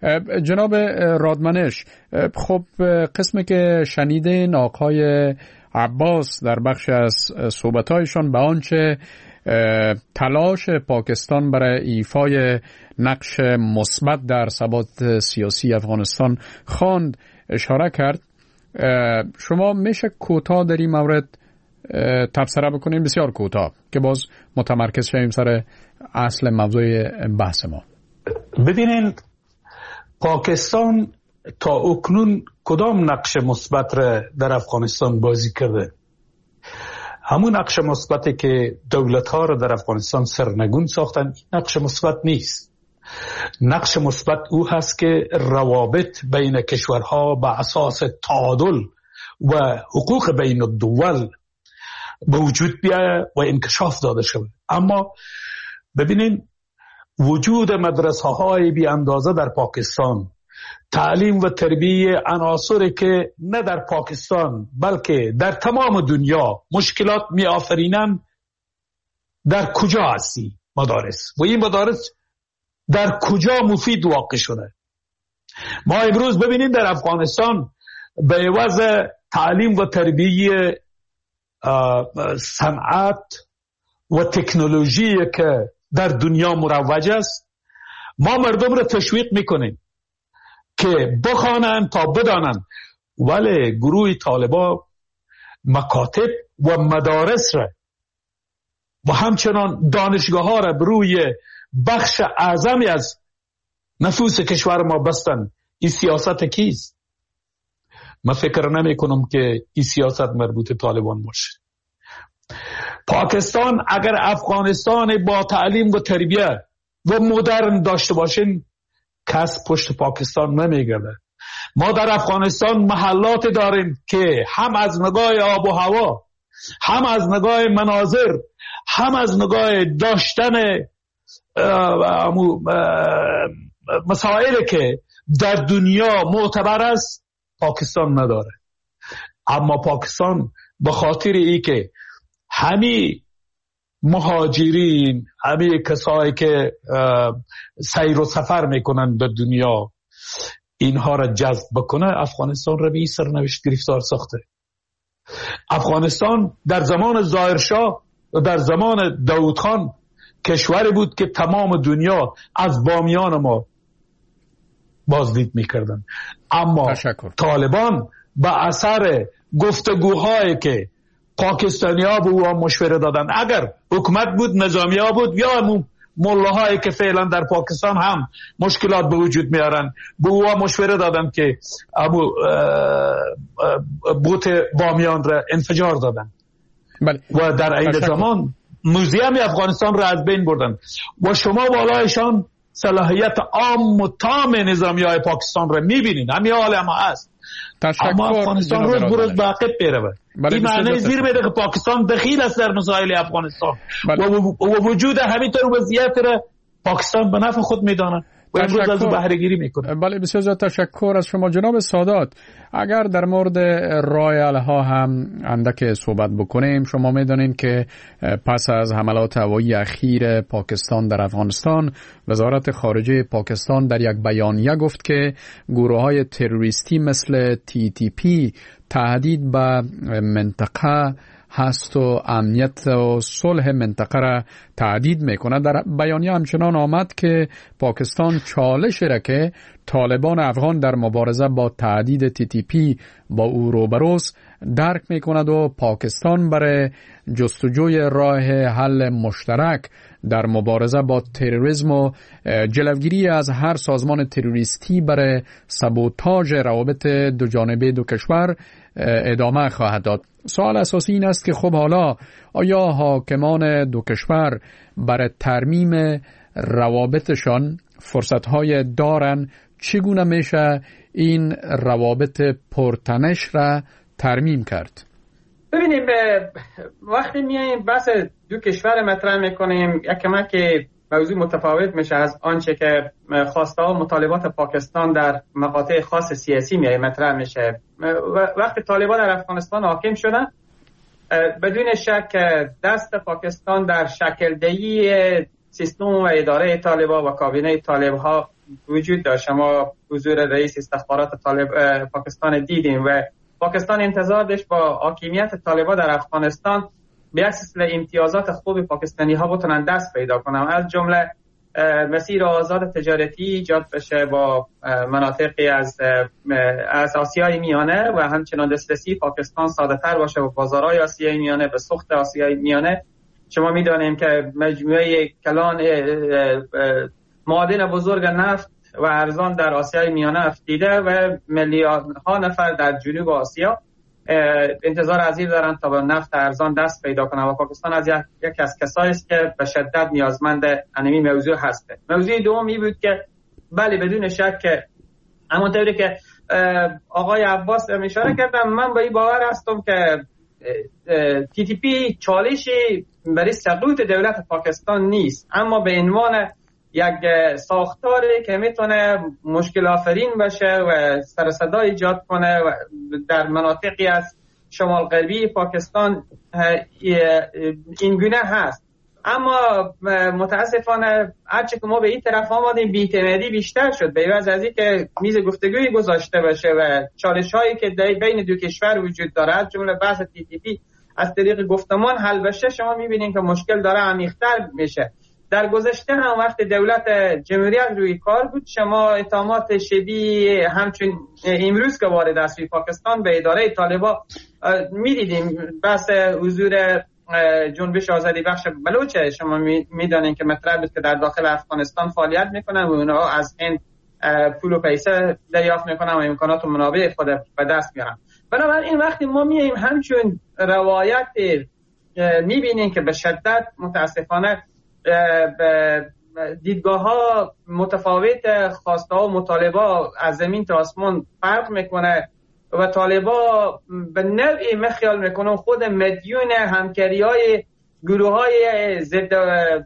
جناب رادمنش. خب قسمی که شنیدین آقای عباس در بخش از صحبت‌هایشان به آنچه تلاش پاکستان برای ایفای نقش مثبت در ثبات سیاسی افغانستان خواند اشاره کرد. شما میشه کوتاه در این مورد تبصره بکنیم، بسیار کوتاه، که باز متمرکز شویم سر اصل موضوع بحث ما؟ ببینید، پاکستان تا اکنون کدام نقش مثبت را در افغانستان بازی کرده؟ همون نقش مثبتی که دولت ها را در افغانستان سرنگون ساختن نقش مثبت نیست. نقش مثبت او هست که روابط بین کشورها به اساس تعادل و حقوق بین الدول به وجود بیاید و انکشاف داده شود. اما ببینین، وجود مدرسه های بی اندازه در پاکستان، تعلیم و تربیه عناصری که نه در پاکستان بلکه در تمام دنیا مشکلات می آفرینن، در کجا هستی مدارس و این مدارس در کجا مفید واقع شده؟ ما امروز ببینیم در افغانستان به عوض تعلیم و تربیه صنعت و تکنولوژی که در دنیا مروج است، ما مردم را تشویق میکنیم که بخوانند تا بدانند، ولی گروه طالبا مکاتب و مدارس را و همچنان دانشگاه ها را بروی بخش اعظمی از نفوس کشور ما بستن. این سیاست کیست؟ من فکر نمی کنم که این سیاست مربوط طالبان باشه. پاکستان اگر افغانستان با تعلیم و تربیه و مدرن داشته باشین، کس پشت پاکستان نمیگرده. ما در افغانستان محلات داریم که هم از نگاه آب و هوا، هم از نگاه مناظر، هم از نگاه داشتن مسائلی که در دنیا معتبر است پاکستان نداره. اما پاکستان به خاطر ای که همین مهاجرین، همین کسایی که سیر و سفر میکنن در دنیا، اینها را جذب بکنه، افغانستان را به این سرنوشت گرفتار ساخته. افغانستان در زمان ظاهرشاه و در زمان داود خان کشوری بود که تمام دنیا از بامیان ما بازدید میکردن. اما تشکر. طالبان به اثر گفتگوهایی که پاکستانی ها به او مشوره دادن، اگر حکومت بود، نظامی ها بود، یا ملاهایی که فعلا در پاکستان هم مشکلات به وجود میارن، به او مشوره دادن که ابو بوت بامیان را انفجار دادن. بله. و در این زمان موزیم افغانستان را از بین بردن و شما بالایشان صلاحیت عام و تام نظامی های پاکستان را میبینین. همین حال هم هست. اما افغانستان روز بروز به عقب پیره. این معنی زیر میده که پاکستان دخیل است در مسائل افغانستان و وجود همینطور وضعیت را پاکستان به نفع خود میدانه و امروز از بهره گیری میکنه. بله، بسیار زیاد تشکر از شما جناب سادات. اگر در مورد رایل ها هم اندک صحبت بکنیم، شما میدانید که پس از حملات هوایی اخیر پاکستان در افغانستان، وزارت خارجه پاکستان در یک بیانیه گفت که گروه های تروریستی مثل تی تی پی تهدید به منطقه هست و امنیت و صلح منطقه را تهدید میکنه. در بیانیه همچنان آمد که پاکستان چالش را که طالبان افغان در مبارزه با تهدید تی تی پی با او روبروست درک میکند و پاکستان برای جستجوی راه حل مشترک در مبارزه با تروریسم و جلوگیری از هر سازمان تروریستی برای سابوتاژ روابط دو جانبه دو کشور ادامه خواهد داد. سوال اساسی این است که خب حالا آیا حاکمان دو کشور برای ترمیم روابطشان فرصت‌های دارن؟ چگونه میشه این روابط پرتنش را ترمیم کرد؟ ببینیم، وقتی میایم بحث دو کشور مطرح میکنیم، یک کمک که موضوع متفاوت میشه از آنچه که خواسته ها مطالبات پاکستان در مقاطع خاص سیاسی میای مطرح میشه. وقتی طالبان در افغانستان حاکم شدن، بدون شک دست پاکستان در شکل دهی سیستم و اداره طالبان و کابینه طالب ها وجود داشت. ما حضور رئیس استخبارات طالب پاکستان دیدیم و پاکستان انتظار داشت با حاکمیت طالبان در افغانستان به یک سلسله امتیازات خوب پاکستانی ها بتونن دست پیدا کنن، از جمله مسیر آزاد تجارتی ایجاد بشه با مناطقی از از آسیای میانه و همچنان دسترسی پاکستان ساده تر باشه و بازارهای آسیای میانه به سوخت آسیای میانه. شما میدانیم که مجموعه کلان معادن بزرگ نفت و ارزان در آسیای میانه افتیده و میلیاردها نفر در جنوب آسیا انتظار عزیز دارن تا به نفت ارزان دست پیدا کنن و پاکستان از یک از کسایی است که به شدت نیازمند همین موضوع هسته. موضوع دومی بود که بله بدون شک که همونطوری که آقای عباس اشاره کردم، من به این باور هستم که تی تی پی چالشی برای سقوط دولت پاکستان نیست، اما به عنوان یک ساختاری که میتونه مشکل آفرین بشه و سر صدا ایجاد کنه و در مناطقی از شمال غربی پاکستان این گونه هست. اما متاسفانه هرچه که ما به این طرف آمدیم بی‌اعتمادی بیشتر شد، به عوض از این که میز گفتگویی گذاشته بشه و چالش هایی که بین دو کشور وجود داره از جمله بحث تی تی پی از طریق گفتمان حل بشه، شما میبینید که مشکل داره عمیق‌تر میشه. در گذشته هم وقت دولت جمهوریت روی کار بود، شما اتهامات شدید همچون امروز که وارد است پاکستان به اداره طالبان میدیدیم. بحث حضور جنبش آزادی بخش بلوچ شما میدانید که مطرح بود که در داخل افغانستان فعالیت میکنن و اونها از هند پول و پیسه دریافت میکنن و امکانات و منابع خود به دست میارن. بنابراین وقتی ما میایم همچون روایت میبینیم که به شدت متاسفانه دیدگاه ها متفاوت، خواسته ها و مطالبه از زمین تا آسمان فرق میکنه و طالبا به نوعی مخیال میکنه خود مدیون همکاری های گروه های ضد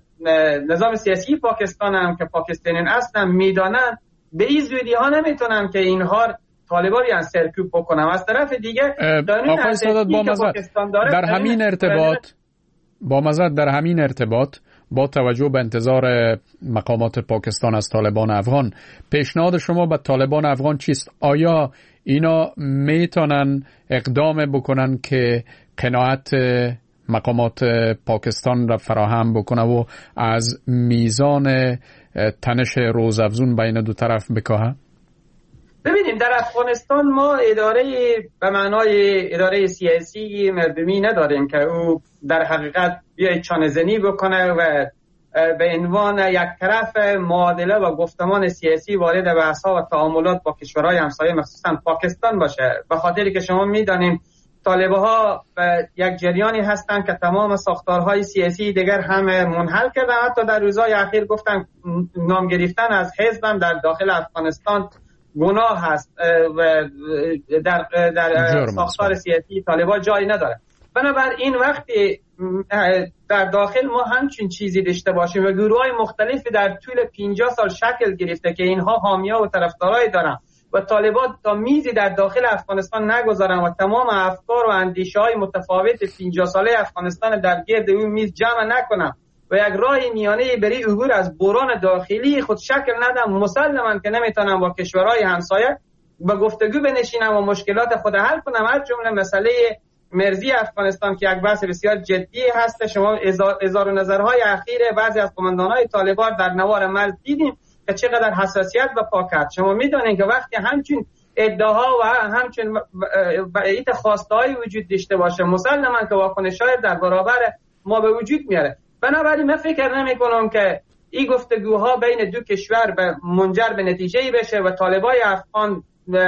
نظام سیاسی پاکستان هم که پاکستانیان هستن میدانن به این زودی ها نمیتونن که اینها طالبا بیان سرکوب بکنن. از طرف دیگه آقای سادات با مزد در همین ارتباط با مزد در همین ارتباط با توجه به انتظار مقامات پاکستان از طالبان افغان، پیشنهاد شما به طالبان افغان چیست؟ آیا اینا میتونن اقدام بکنن که قناعت مقامات پاکستان را فراهم بکنه و از میزان تنش روزافزون بین دو طرف بکاهه؟ ببینیم در افغانستان ما اداره به معنای اداره سیاسی مردمی نداریم که او در حقیقت بیاید چانه‌زنی بکنه و به عنوان یک طرف معادله و گفتمان سیاسی وارد بحث‌ها و تعاملات با کشورهای همسایه مخصوصا پاکستان باشه، به خاطری که شما می‌دانیم طالب‌ها یک جریانی هستند که تمام ساختارهای سیاسی دیگر هم منحل کردن. حتی در روزهای اخیر گفتن نام گرفتن از حزب هم در داخل افغانستان گناه هست و در در ساختار سیاسی طالبان جایی نداره. بنابراین وقتی در داخل ما همچین چیزی داشته باشیم و گروه‌های مختلفی در طول پنجاه سال شکل گرفته که اینها حامی‌ها و طرفدارای دارن و طالبان تا میزی در داخل افغانستان نگذارن و تمام افکار و اندیشه‌های متفاوت پنجاه ساله افغانستان در گرد اون میز جمع نکنن و یک راه میانه برای عبور از بحران داخلی خود شکل ندن، مسلماً که نمیتونن با کشورهای همسایه به گفتگو بنشینن و مشکلات خود حل کنن. از جمله مسئله مرزی افغانستان که یک بحث بسیار جدی هست. شما اظهار نظرهای اخیر بعضی از قماندانهای طالبان در نوار مرز دیدیم که چقدر حساسیت به پا کرد. شما میدونید که وقتی همچین ادعاها و همچین ایت خواسته‌ای وجود داشته باشه مسلماً که واکنش‌های در برابر ما به وجود میاره. بنابراین من فکر نمی کنم که این گفتگوها بین دو کشور به منجر به نتیجه‌ای بشه و طالبای افغان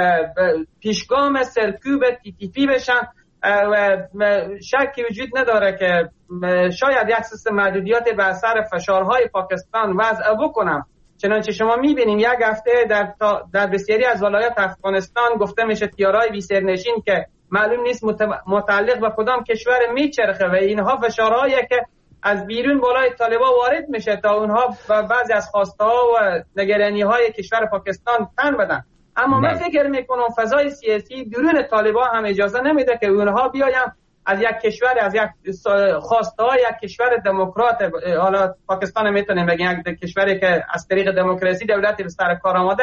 پیشگام سرکوب تی تی پی بشن و شکی وجود نداره که شاید یک سیستم محدودیت به اثر فشارهای پاکستان وضع بکنم. چنانچه شما میبینیم یک هفته در, در بسیاری از ولایات افغانستان گفته میشه تیارهای بی سرنشین که معلوم نیست متعلق به کدام کشور میچرخه و اینها فشارهایی که از بیرون بالای طالبان وارد میشه تا اونها بعضی از خواسته ها و نگرانی های کشور پاکستان تن بدن. اما من فکر میکنم فضای سیاسی درون طالبان هم اجازه نمیده که اونها بیاین از یک کشور از یک خواسته های یک کشور دموکرات، حالا پاکستان میتونیم بگیم یک کشوری که از طریق دموکراسی دولتی به سر کار آمده،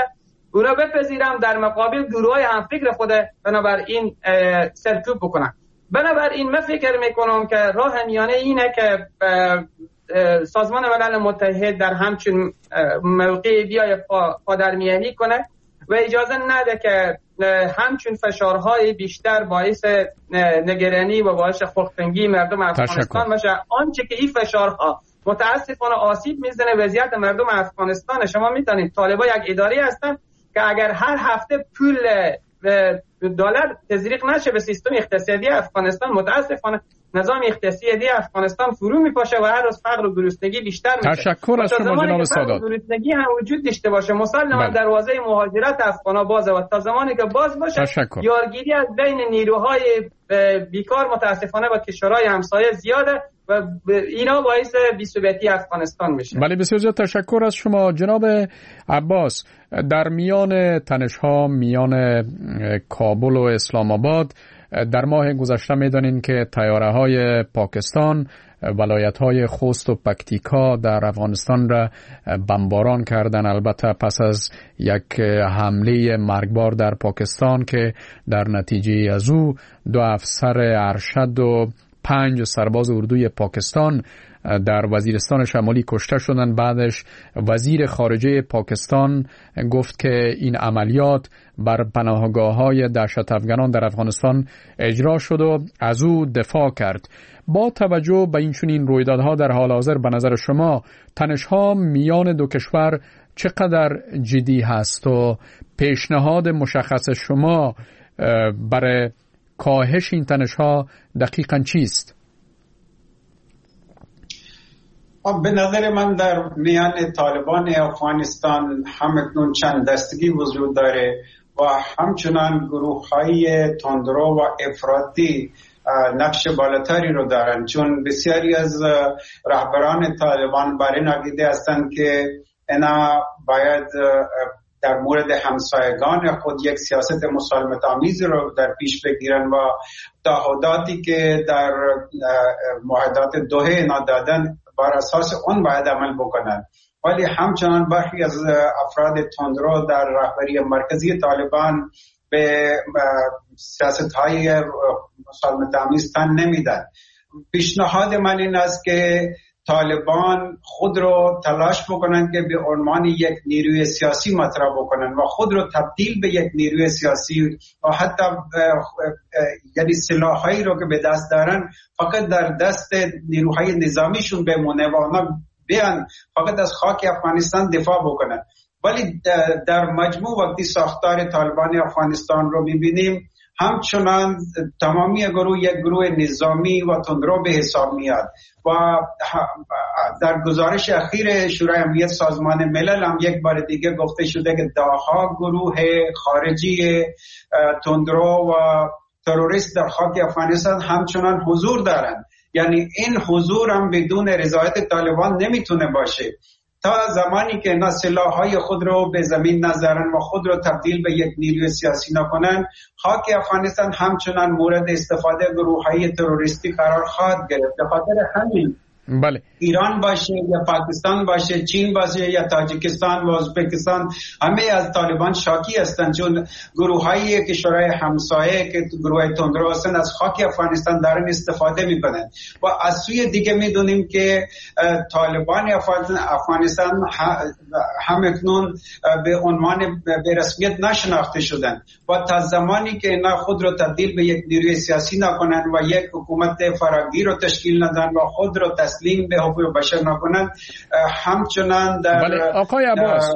او را بپذیرم در مقابل گروه های همفکر خود بنابراین سرکوب بکنم. بنابراین من فکر میکنم که راه میانه اینه که سازمان ملل متحد در همچین موقعی بیای پادرمیانی کنه و اجازه نده که همچون فشارهای بیشتر باعث نگرانی و باعث خودتنگی مردم افغانستان بشه. آنچه که این فشارها متاسفانه آسیب میزنه وضعیت مردم افغانستان. شما میتونید طالبان یک اداره هستن که اگر هر هفته پول دلار تزریق نشه به سیستم اقتصادی افغانستان، متاسفانه نظام اقتصادی افغانستان فرو میپاشه و هر روز فقر و گرسنگی بیشتر میشه. تشکر از شما جناب سادات. گرسنگی هم وجود داشته باشه مسلماً دروازه مهاجرت افغانا بازه و تا زمانی که باز باشه تشکر. یارگیری از بین نیروهای بیکار متاسفانه با کشورهای همسایه زیاده و اینا باعث بی‌ثباتی افغانستان میشه. بله بسیار زیاد تشکر از شما جناب عباس. در میان تنش‌ها میان کابل و اسلام آباد در ماه گذشته میدانین که طیاره‌های پاکستان ولایت‌های خوست و پکتیکا در افغانستان را بمباران کردن، البته پس از یک حمله مرگبار در پاکستان که در نتیجه از او دو افسر ارشد و پنج سرباز اردوی پاکستان در وزیرستان شمالی کشته شدند. بعدش وزیر خارجه پاکستان گفت که این عملیات بر پناهگاه‌های دهشت افغانان در افغانستان اجرا شد و از او دفاع کرد. با توجه به این چنین رویدادها در حال حاضر به نظر شما تنش‌ها میان دو کشور چقدر جدی هست و پیشنهاد مشخص شما برای کاهش این تنش‌ها دقیقاً چیست؟ به نظر من در میان طالبان افغانستان همکنون چند دستگی وجود داره و همچنان گروه‌های تندرو و افراطی نقش بالاتری رو دارن، چون بسیاری از رهبران طالبان بر این عقیده هستند که اینا باید در مورد همسایگان خود یک سیاست مسالمت آمیز رو در پیش بگیرن و تعهداتی که در معاهدات دوحه اینا دادن بر اساس اون باید عمل بکنن. ولی همچنان برخی از افراد تندرو در رهبری مرکزی طالبان به سیاست‌های مسالمت آمیز تن نمیدن. پیشنهاد من این است که طالبان خود رو تلاش بکنن که به عنوان یک نیروی سیاسی مطرح بکنن و خود رو تبدیل به یک نیروی سیاسی و حتی یعنی سلاحایی رو که به دست دارن فقط در دست نیروهای نظامیشون بمونه و اونا بیان فقط از خاک افغانستان دفاع بکنن. ولی در مجموع وقتی ساختار طالبان افغانستان رو میبینیم همچنان تمامی گروه یک گروه نظامی و تندرو به حساب میاد و در گزارش اخیر شورای امنیت سازمان ملل هم یک بار دیگه گفته شده که دهها گروه خارجی تندرو و تروریست در خاک افغانستان همچنان حضور دارند. یعنی این حضور هم بدون رضایت طالبان نمیتونه باشه. تا زمانی که اینا سلاح‌های خود رو به زمین نذارن و خود رو تبدیل به یک نیروی سیاسی نکنن، خاک افغانستان همچنان مورد استفاده گروه‌های تروریستی قرار خواهد گرفت. به خاطر همین بله. ایران باشه یا پاکستان باشه، چین باشه یا تاجیکستان و ازبکستان همه از طالبان شاکی هستند، چون گروه‌های کشورهای همسایه که گروه تندرو هستند از خاک افغانستان دارن استفاده میکنن و از سوی دیگه میدونیم که طالبان افغانستان همکنون به عنوان به رسمیت نشناخته شدن و تا زمانی که اینا خود رو تبدیل به یک نیروی سیاسی نکنن و یک حکومت فراگیر رو تشکیل ندن و خود رو تسلیم به حقوق بشر نکنند همچنان در بله آقای عباس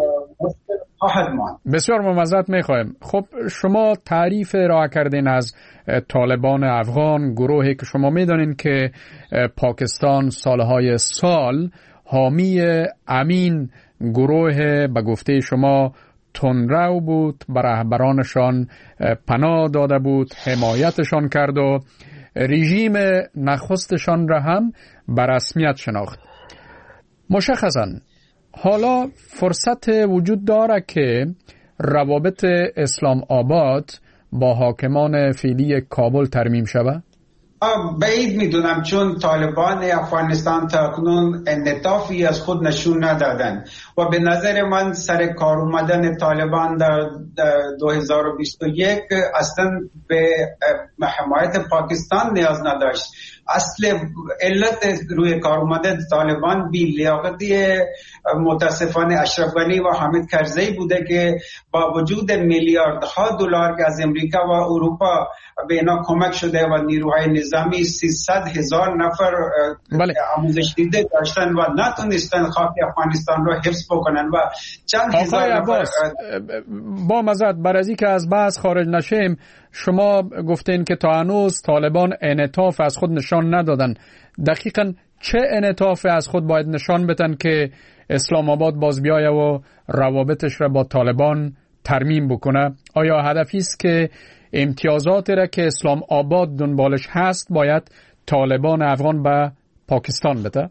بسیار معذرت میخوایم. خب شما تعریف ارائه کردین از طالبان افغان، گروهی که شما میدانین که پاکستان سالهای سال حامی امین گروه به گفته شما تندرو بود، به رهبرانشان پناه داده بود، حمایتشان کرد و رژیم نخستشان را هم به رسمیت شناخت. مشخصاً حالا فرصت وجود داره که روابط اسلام آباد با حاکمان فعلی کابل ترمیم شود؟ بعید میدونم، چون طالبان افغانستان تا اکنون انعطافی از خود نشون ندادن و به نظر من سر کار اومدن طالبان در دو هزار و بیست و یک اصلا به حمایت پاکستان نیاز نداشت. اصل علت روی کار اومدن طالبان بی لیاقتی متاسفانه اشرف غنی و حامد کرزی بوده که با وجود میلیاردها دلار که از امریکا و اروپا به اینا کمک شده و نیروهای نظامی سیصد هزار نفر بله. آموزش دیده داشتن و نتونستن خاک افغانستان رو حفظ بکنن و چند هزار نفر. با مزد بر از که از بحث خارج نشیم، شما گفتین که تا هنوز طالبان انعطاف از خود نشان ندادن. دقیقاً چه انعطاف از خود باید نشان بدن که اسلام آباد باز بیایه و روابطش را با طالبان ترمیم بکنه؟ آیا هدفی است که امتیازاتی را که اسلام آباد دنبالش هست باید طالبان افغان به پاکستان بده؟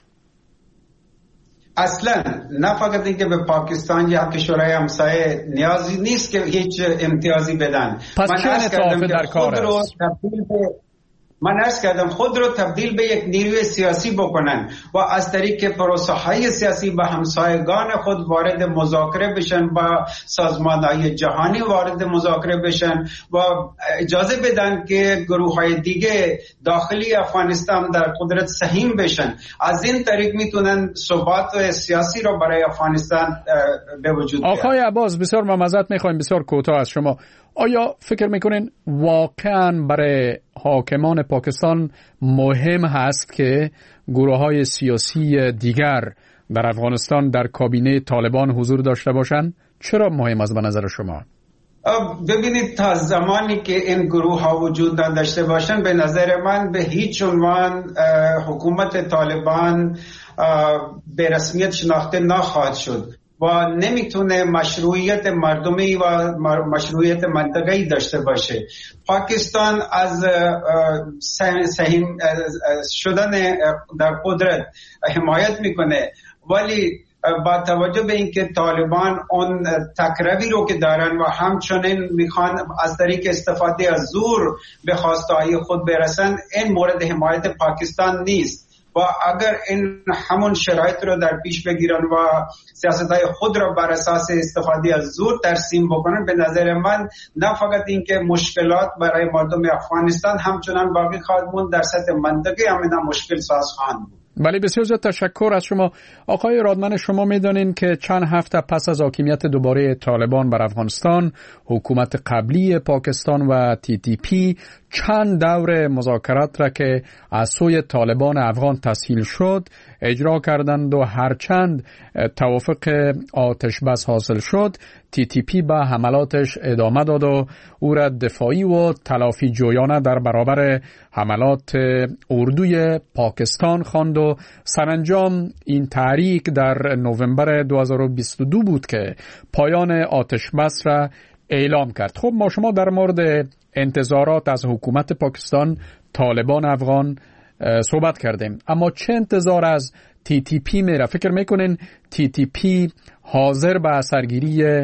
اصلا نه فقط اینکه به پاکستان یا کشورهای همسایه نیازی نیست که هیچ امتیازی بدن. پس چه انعطافی در کار است؟ من عرض کردم خود رو تبدیل به یک نیروی سیاسی بکنن و از طریق پروسه های سیاسی با همسایگان خود وارد مذاکره بشن، با سازمان های جهانی وارد مذاکره بشن و اجازه بدن که گروه های دیگه داخلی افغانستان در قدرت سهیم بشن. از این طریق میتونن ثبات سیاسی رو برای افغانستان به وجود بیارن. آقای عباس بسیار ممزد میخوایم، بسیار کوتاه از شما. آیا فکر میکنین واقعا برای حاکمان پاکستان مهم هست که گروه های سیاسی دیگر در افغانستان در کابینه طالبان حضور داشته باشند؟ چرا مهم است به نظر شما؟ ببینید، تا زمانی که این گروه ها وجود نداشته باشن به نظر من به هیچ عنوان حکومت طالبان به رسمیت شناخته نخواهد شد و نمیتونه مشروعیت مردمی و مشروعیت منطقه‌ای داشته باشه. پاکستان از سهیم شدن در قدرت حمایت میکنه، ولی با توجه به اینکه طالبان اون تکروی رو که دارن و همچنین میخوان از طریق استفاده از زور به خواستهای خود برسن، این مورد حمایت پاکستان نیست. و اگر این همون شرایط رو در پیش بگیرن و سیاستهای خود رو بر اساس استفاده از زور ترسیم بکنن، به نظر من نه فقط این که مشکلات برای مردم افغانستان همچنان باقی خواهد موند، در سطح منطقه هم اینا مشکل ساز خواهند بود. بله، بسیار زیاد تشکر از شما. آقای رادمن، شما میدانین که چند هفته پس از حاکمیت دوباره طالبان بر افغانستان، حکومت قبلی پاکستان و تی تی پی چند دور مذاکرات را که از سوی طالبان افغان تسهیل شد اجرا کردند و هرچند توافق آتش بس حاصل شد، تی تی پی به حملاتش ادامه داد و او را دفاعی و تلافی جویانه در برابر حملات اردوی پاکستان خواند و سرانجام این تحریک در نوامبر دو هزار و بیست و دو بود که پایان آتش بس را اعلام کرد. خب ما شما در مورد انتظارات از حکومت پاکستان طالبان افغان صحبت کردیم، اما چه انتظار از تی تی پی میره؟ فکر میکنین تی تی پی حاضر به اثرگیری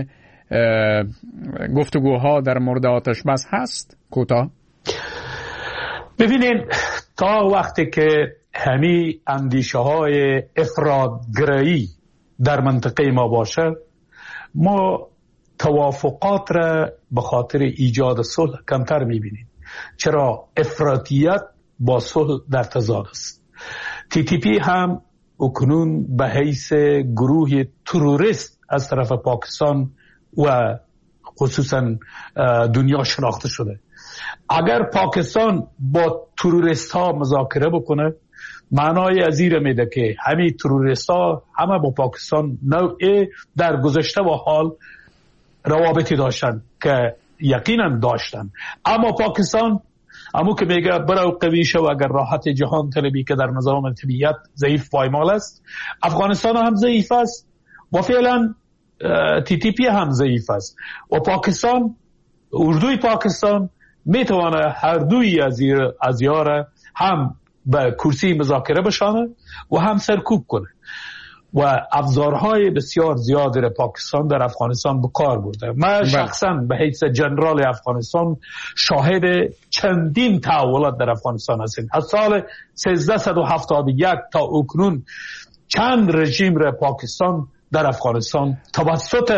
گفتگوها در مورد آتش بس هست؟ کوتاه ببینین، تا وقتی که همین اندیشه های افراط‌گرایی در منطقه ما باشه، ما توافقات را به خاطر ایجاد صلح کمتر میبینیم. چرا؟ افراطیت با صلح در تضاد است. تی تی پی هم اکنون به حیث گروه تروریست از طرف پاکستان و خصوصا دنیا شناخته شده. اگر پاکستان با تروریست ها مذاکره بکنه، معنای از این میده که همین تروریست ها همه با پاکستان نوعی در گذشته و حال روابطی داشتن که یقینا داشتن، اما پاکستان امو که میگه برو قوی شو اگر راحت جهان طلبی که در نظام طبیعت ضعیف پایمال است، افغانستان هم ضعیف است و فعلا تی تی پی هم ضعیف است و پاکستان، اردوی پاکستان میتونه هر دوی از از یاره هم به کرسی مذاکره بشانه و هم سرکوب کنه و ابزارهای بسیار زیادی را پاکستان در افغانستان به کار برده. من شخصا به حیث جنرال افغانستان شاهد چندین تحولات در افغانستان هستیم. از سال سیزده هفتاد و یک تا اکنون چند رژیم را پاکستان در افغانستان توسط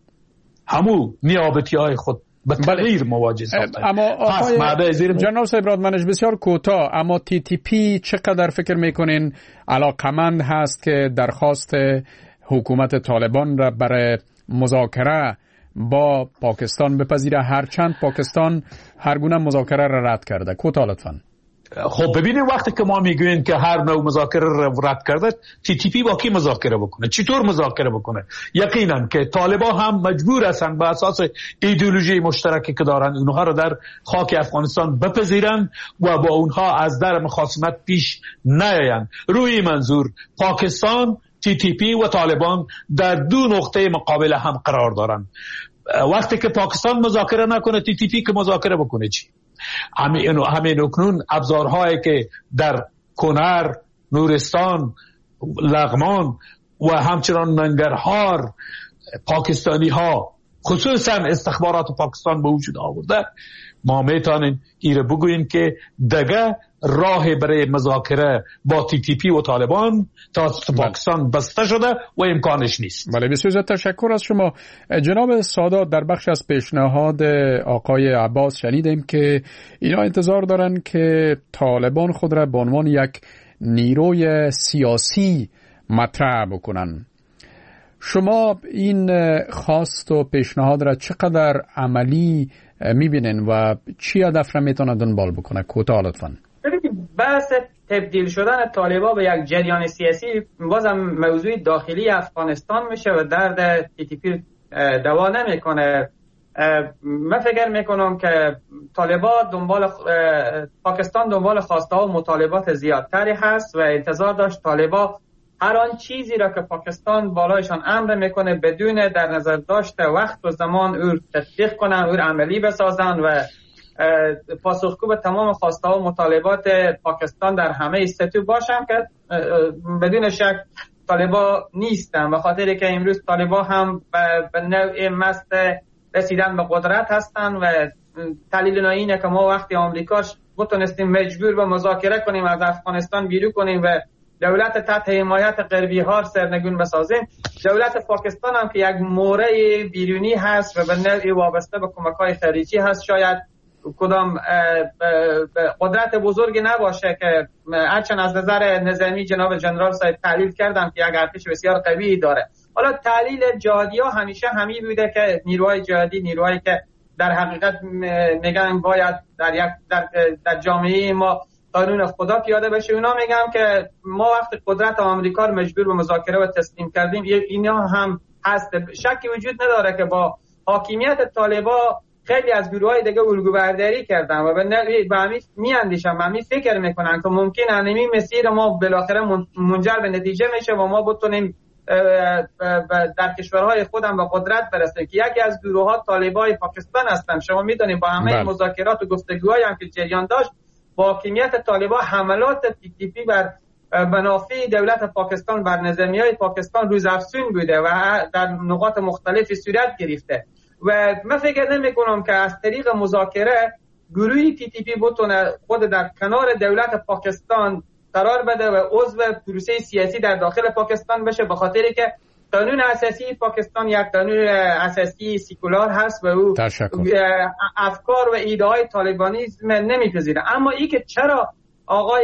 همو نیابتی های خود به تغییر مواجه ساخته. اما آقای جناب صاحب رادمنش بسیار کوتاه، اما تی تی پی چقدر فکر میکنین علاقمند هست که درخواست حکومت طالبان را برای مذاکره با پاکستان بپذیره، هرچند پاکستان هر گونه مذاکره را رد کرده؟ کوتاه لطفاً. خب ببینید وقتی که ما میگوییم که هر نوع مذاکره رو رد کرده، تی تی پی با کی مذاکره بکنه؟ چطور مذاکره بکنه؟ یقینا که طالبان هم مجبور هستند به اساس ایدئولوژی مشترکی که دارن اونها رو در خاک افغانستان بپذیرن و با اونها از در مخاصمت پیش نیایند. روی منظور پاکستان، تی تی پی و طالبان در دو نقطه مقابل هم قرار دارن. وقتی که پاکستان مذاکره نکنه، تی تی پی که مذاکره بکنه چی؟ همین همین اکنون ابزارهایی که در کنر، نورستان، لغمان و همچنان ننگرهار پاکستانی ها خصوصا استخبارات پاکستان به وجود آورده، ما میتونیم ایره بگوییم که دیگه راه برای مذاکره با تی تی پی و طالبان تا پاکستان بسته شده و امکانش نیست. بله، بسیار تشکر از شما جناب سادات. در بخش از پیشنهاد آقای عباس شنیدیم که اینا انتظار دارن که طالبان خود را به عنوان یک نیروی سیاسی مطرح بکنن. شما این خواست و پیشنهاد را چقدر عملی میبینن و چی هدف را میتونه دنبال بکنه؟ کوتاه لطفاً. بحث تبدیل شدن طالبان به یک جریان سیاسی بازم موضوع داخلی افغانستان میشه و درد تی تی پی دوا نمیکنه. من فکر میکنم که طالبان دنبال پاکستان دنبال خواسته ها و مطالبات زیادتری هست و انتظار داشت طالبان هر آن چیزی را که پاکستان بالایشان امر میکنه بدون در نظر داشته وقت و زمان او تطبیق کنن، او عملی بسازن و پاسخگو به تمام خواسته ها و مطالبات پاکستان در همه سطوح باشن که بدون شک طالبان نیستن، به خاطر که امروز طالبان هم به نوع مست رسیدن به قدرت هستن و دلیل اینه که ما وقتی آمریکاش بتونستیم مجبور به مذاکره کنیم از افغانستان بیرون کنیم و دولت تحت حمایت غربی ها سرنگون بسازیم، دولت پاکستان هم که یک مورد بیرونی هست و به نوعی وابسته به کمک های خارجی هست، شاید کدام قدرت بزرگی نباشه که هرچند از نظر نظامی جناب جنرال صاحب تحلیل کردم که یک ارتش بسیار قوی داره. حالا تحلیل جهادی ها همیشه همی بوده که نیروهای جهادی نیروهایی که در حقیقت میگن باید در یک در, در جامعه ما قانون خدا پیاده بشه. اونا میگم که ما وقتی قدرت آمریکا رو مجبور به مذاکره و تسلیم کردیم، اینا هم هست. شکی وجود نداره که با حاکمیت طالبان خیلی از گروهای دیگه الگو برداری کردن و به نوعی به همین میاندیشن و همین فکر میکنن که ممکن انمی مسیر ما بالاخره منجر به نتیجه میشه و ما بتونیم در کشورهای خودم به قدرت برسیم که یکی از گروه‌ها طالبای پاکستان هستن. شما میدونید با همه مذاکرات و گفتگوهایی هم که جریان داشت با حاکمیت طالبان حملات تی تی پی بر منافع دولت پاکستان بر نظامیای پاکستان روز افزون بوده و در نقاط مختلفی صورت گرفته و من فکر نمی کنم که از طریق مذاکره گروهی تی تی پی بتونه خود در کنار دولت پاکستان قرار بده و عضو پروسه سیاسی در داخل پاکستان بشه، به خاطری که قانون اساسی پاکستان یک قانون اساسی سیکولار هست و او افکار و ایده های طالبانیسم نمیپذیره. اما ای که چرا آقای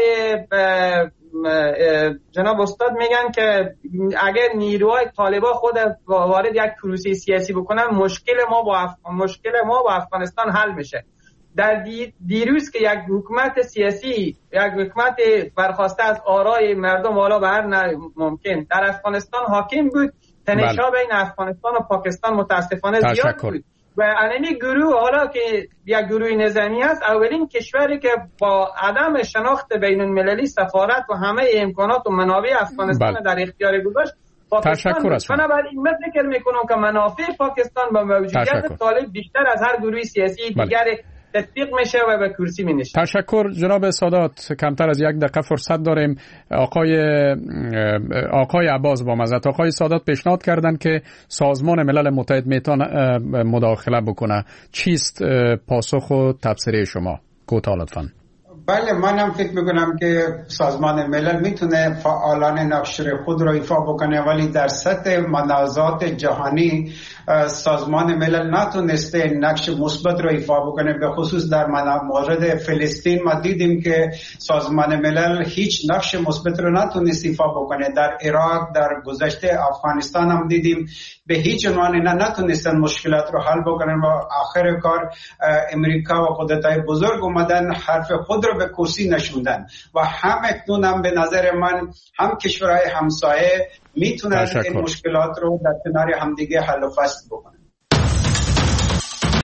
جناب استاد میگن که اگر نیروهای طالبان خود وارد یک پروسه سیاسی بکنن مشکل ما با اف... مشکل ما با افغانستان حل میشه. در دیروز که یک حکومت سیاسی یک حکومت برخواسته از آرای مردم والا به هر ممکن در افغانستان حاکم بود، تنش‌ها بین افغانستان و پاکستان متاسفانه زیاد بود و انمی گروه حالا که یک گروه نظامی هست اولین کشوری که با عدم شناخت بین المللی سفارت و همه امکانات و منابع افغانستان بل. در اختیار گذاشت پاکستان. بنابراین من فکر میکنم که منافع پاکستان با موجودیت طالب بیشتر از هر گروه سیاسی دیگر تطبیق میشه و به کرسی می نشینه. تشکر جناب سادات. کمتر از یک دقیقه فرصت داریم. آقای آقای عباس با مزد آقای سادات پیشنهاد کردن که سازمان ملل متحد میتونه مداخله بکنه. چیست پاسخ و تبصره شما؟ کوتاه لطفاً. بله، منم فکر میکنم که سازمان ملل میتونه فعالانه نقش خود را ایفا بکنه، ولی در سطح منازعات جهانی سازمان ملل نتونسته نقش مثبت را ایفا بکنه. به خصوص در مورد فلسطین ما دیدیم که سازمان ملل هیچ نقش مثبت را نتونست ایفا بکنه. در عراق، در گذشته افغانستان هم دیدیم به هیچ عنوان اینا نتونستن مشکلات رو حل بکنن و آخر کار امریکا و قدرت‌های بزرگ اومدن حرف خود رو به کرسی نشوندن و هم اکنون هم به نظر من هم کشورهای همسایه میتونن این مشکلات رو در کنار همدیگه حل و فصل بکنن.